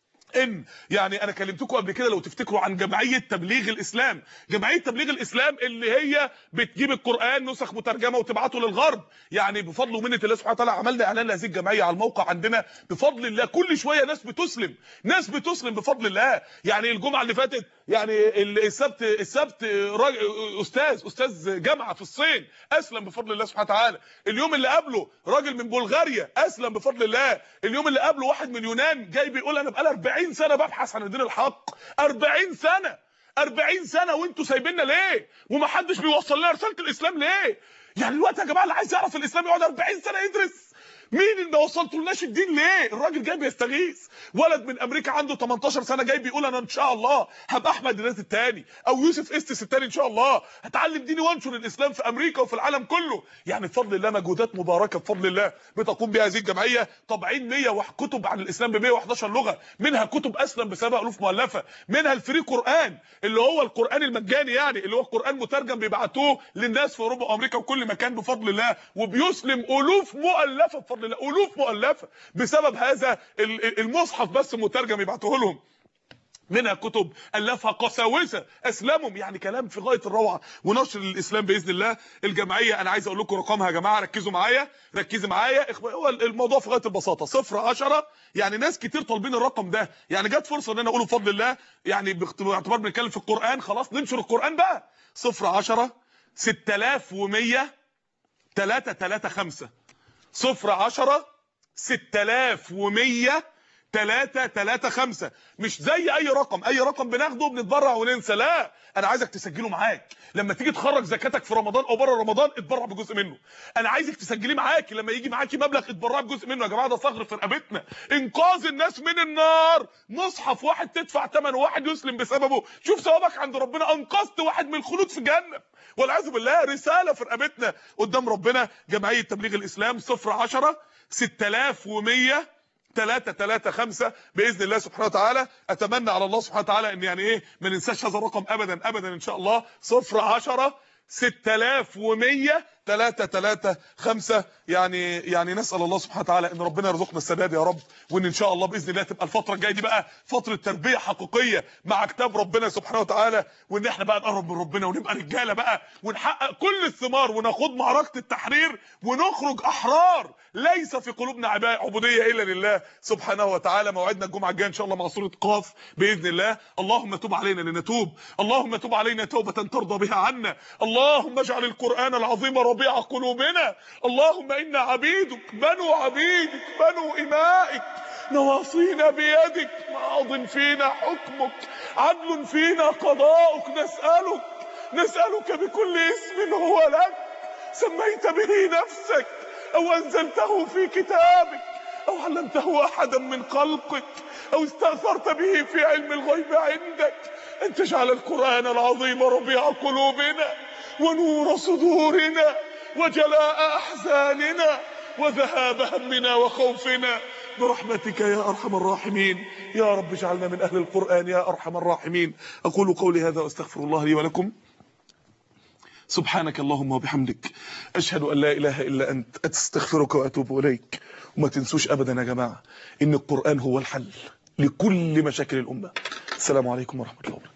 ان يعني انا كلمتكم قبل كده لو تفتكروا عن جمعيه تبليغ الاسلام. جمعيه تبليغ الاسلام اللي هي بتجيب القران نسخ مترجمه وتبعته للغرب. يعني بفضل ومنه الله سبحانه وتعالى عملنا اعلان لهذه الجمعيه على الموقع عندنا بفضل الله. كل شويه ناس بتسلم، ناس بتسلم بفضل الله. يعني الجمعه اللي فاتت يعني السبت السبت راجل استاذ استاذ جامعه في الصين اسلم بفضل الله سبحانه وتعالى. اليوم اللي قبله راجل من بلغاريا اسلم بفضل الله. اليوم اللي قبله واحد من اليونان جاي بيقول انا بقالي أربعين سنه ببحث عن الدين الحق. أربعين سنه أربعين سنه وانتوا سايبيننا ليه؟ ومحدش بيوصل لنا رساله الاسلام ليه؟ يعني الوقت يا جماعه اللي عايز يعرف الاسلام يقعد أربعين سنه يدرس. مين اللي ما وصلتولناش الدين ليه؟ الراجل جاي بيستغيث. ولد من امريكا عنده تمنتاشر سنه جاي بيقول انا ان شاء الله هبقى احمد ناس الثاني او يوسف استس الثاني ان شاء الله، هتعلم ديني وانشر الاسلام في امريكا وفي العالم كله. يعني بفضل الله مجهودات مباركه بفضل الله بتقوم بها هذه الجمعيه. طابعين مية وواحد كتب عن الاسلام ب مية وحداشر لغه، منها كتب اسلم بسبع الوف مؤلفه، منها الفري قران اللي هو القران المجاني، يعني اللي هو القران مترجم بيبعتوه للناس في اوروبا وامريكا وكل مكان بفضل الله، وبيسلم الوف مؤلفه بفضل الله، الوف مؤلفه بسبب هذا المصحف بس مترجم يبعتوه لهم. منها كتب الفها قساوسه اسلمهم، يعني كلام في غايه الروعه ونشر الاسلام باذن الله. الجمعيه انا عايز اقول لكم رقمها يا جماعه، ركزوا معايا ركزوا معايا. هو الموضوع في غايه البساطه صفر عشرة. يعني ناس كتير طالبين الرقم ده، يعني جت فرصه ان انا اقوله بفضل الله، يعني باعتبار بنتكلم في القران خلاص ننشر القران بقى. صفر عشرة ستة آلاف ومية تلاتة تلاتة خمسة صفر عشرة ستة آلاف ومية تلاتة تلاتة خمسة. مش زي اي رقم، اي رقم بناخده بنتبرع وننسى، لا انا عايزك تسجله معاك لما تيجي تخرج زكاتك في رمضان او بره رمضان اتبرع بجزء منه. انا عايزك تسجليه معاكي لما يجي معاكي مبلغ اتبرع بجزء منه. يا جماعه ده ثغر في رقبتنا، انقاذ الناس من النار. مصحف واحد تدفع ثمن واحد يسلم بسببه، شوف ثوابك عند ربنا، انقذت واحد من الخلود في جهنم والعياذ بالله. رساله في رقبتنا قدام ربنا. جمعيه تبليغ الاسلام صفر عشرة ستة آلاف ومية تلاتة تلاتة خمسة باذن الله سبحانه وتعالى. اتمنى على الله سبحانه وتعالى ان يعني ايه ما ننساش هذا الرقم ابدا ابدا ان شاء الله. صفر عشرة ستة آلاف ومية تلاتة تلاتة خمسة. يعني يعني نسال الله سبحانه وتعالى ان ربنا يرزقنا السداد يا رب، وان ان شاء الله باذن الله تبقى الفتره الجايه دي بقى فتره تربيه حقيقيه مع كتاب ربنا سبحانه وتعالى، وان احنا بقى نقرب من ربنا ونبقى رجاله بقى ونحقق كل الثمار ونخوض معركه التحرير ونخرج احرار ليس في قلوبنا عبوديه الا لله سبحانه وتعالى. موعدنا الجمعه الجايه ان شاء الله مع سوره قاف باذن الله. اللهم تب علينا لنتوب، اللهم تب علينا توبه ترضى بها عنا، اللهم اجعل القران العظيم ربيع قلوبنا، اللهم انا عبيدك بنو عبيدك بنو امائك نواصينا بيدك ماض فينا حكمك عدل فينا قضاؤك. نسالك نسالك بكل اسم هو لك سميت به نفسك او انزلته في كتابك او علمته احدا من خلقك او استاثرت به في علم الغيب عندك ان تجعل القران العظيم ربيع قلوبنا ونور صدورنا وجلاء احزاننا وذهاب همنا وخوفنا برحمتك يا ارحم الراحمين. يا رب اجعلنا من اهل القران يا ارحم الراحمين. اقول قولي هذا واستغفر الله لي ولكم. سبحانك اللهم وبحمدك اشهد ان لا اله الا انت استغفرك واتوب اليك. وما تنسوش ابدا يا جماعه ان القران هو الحل لكل مشاكل الامه. السلام عليكم ورحمه الله وبركاته.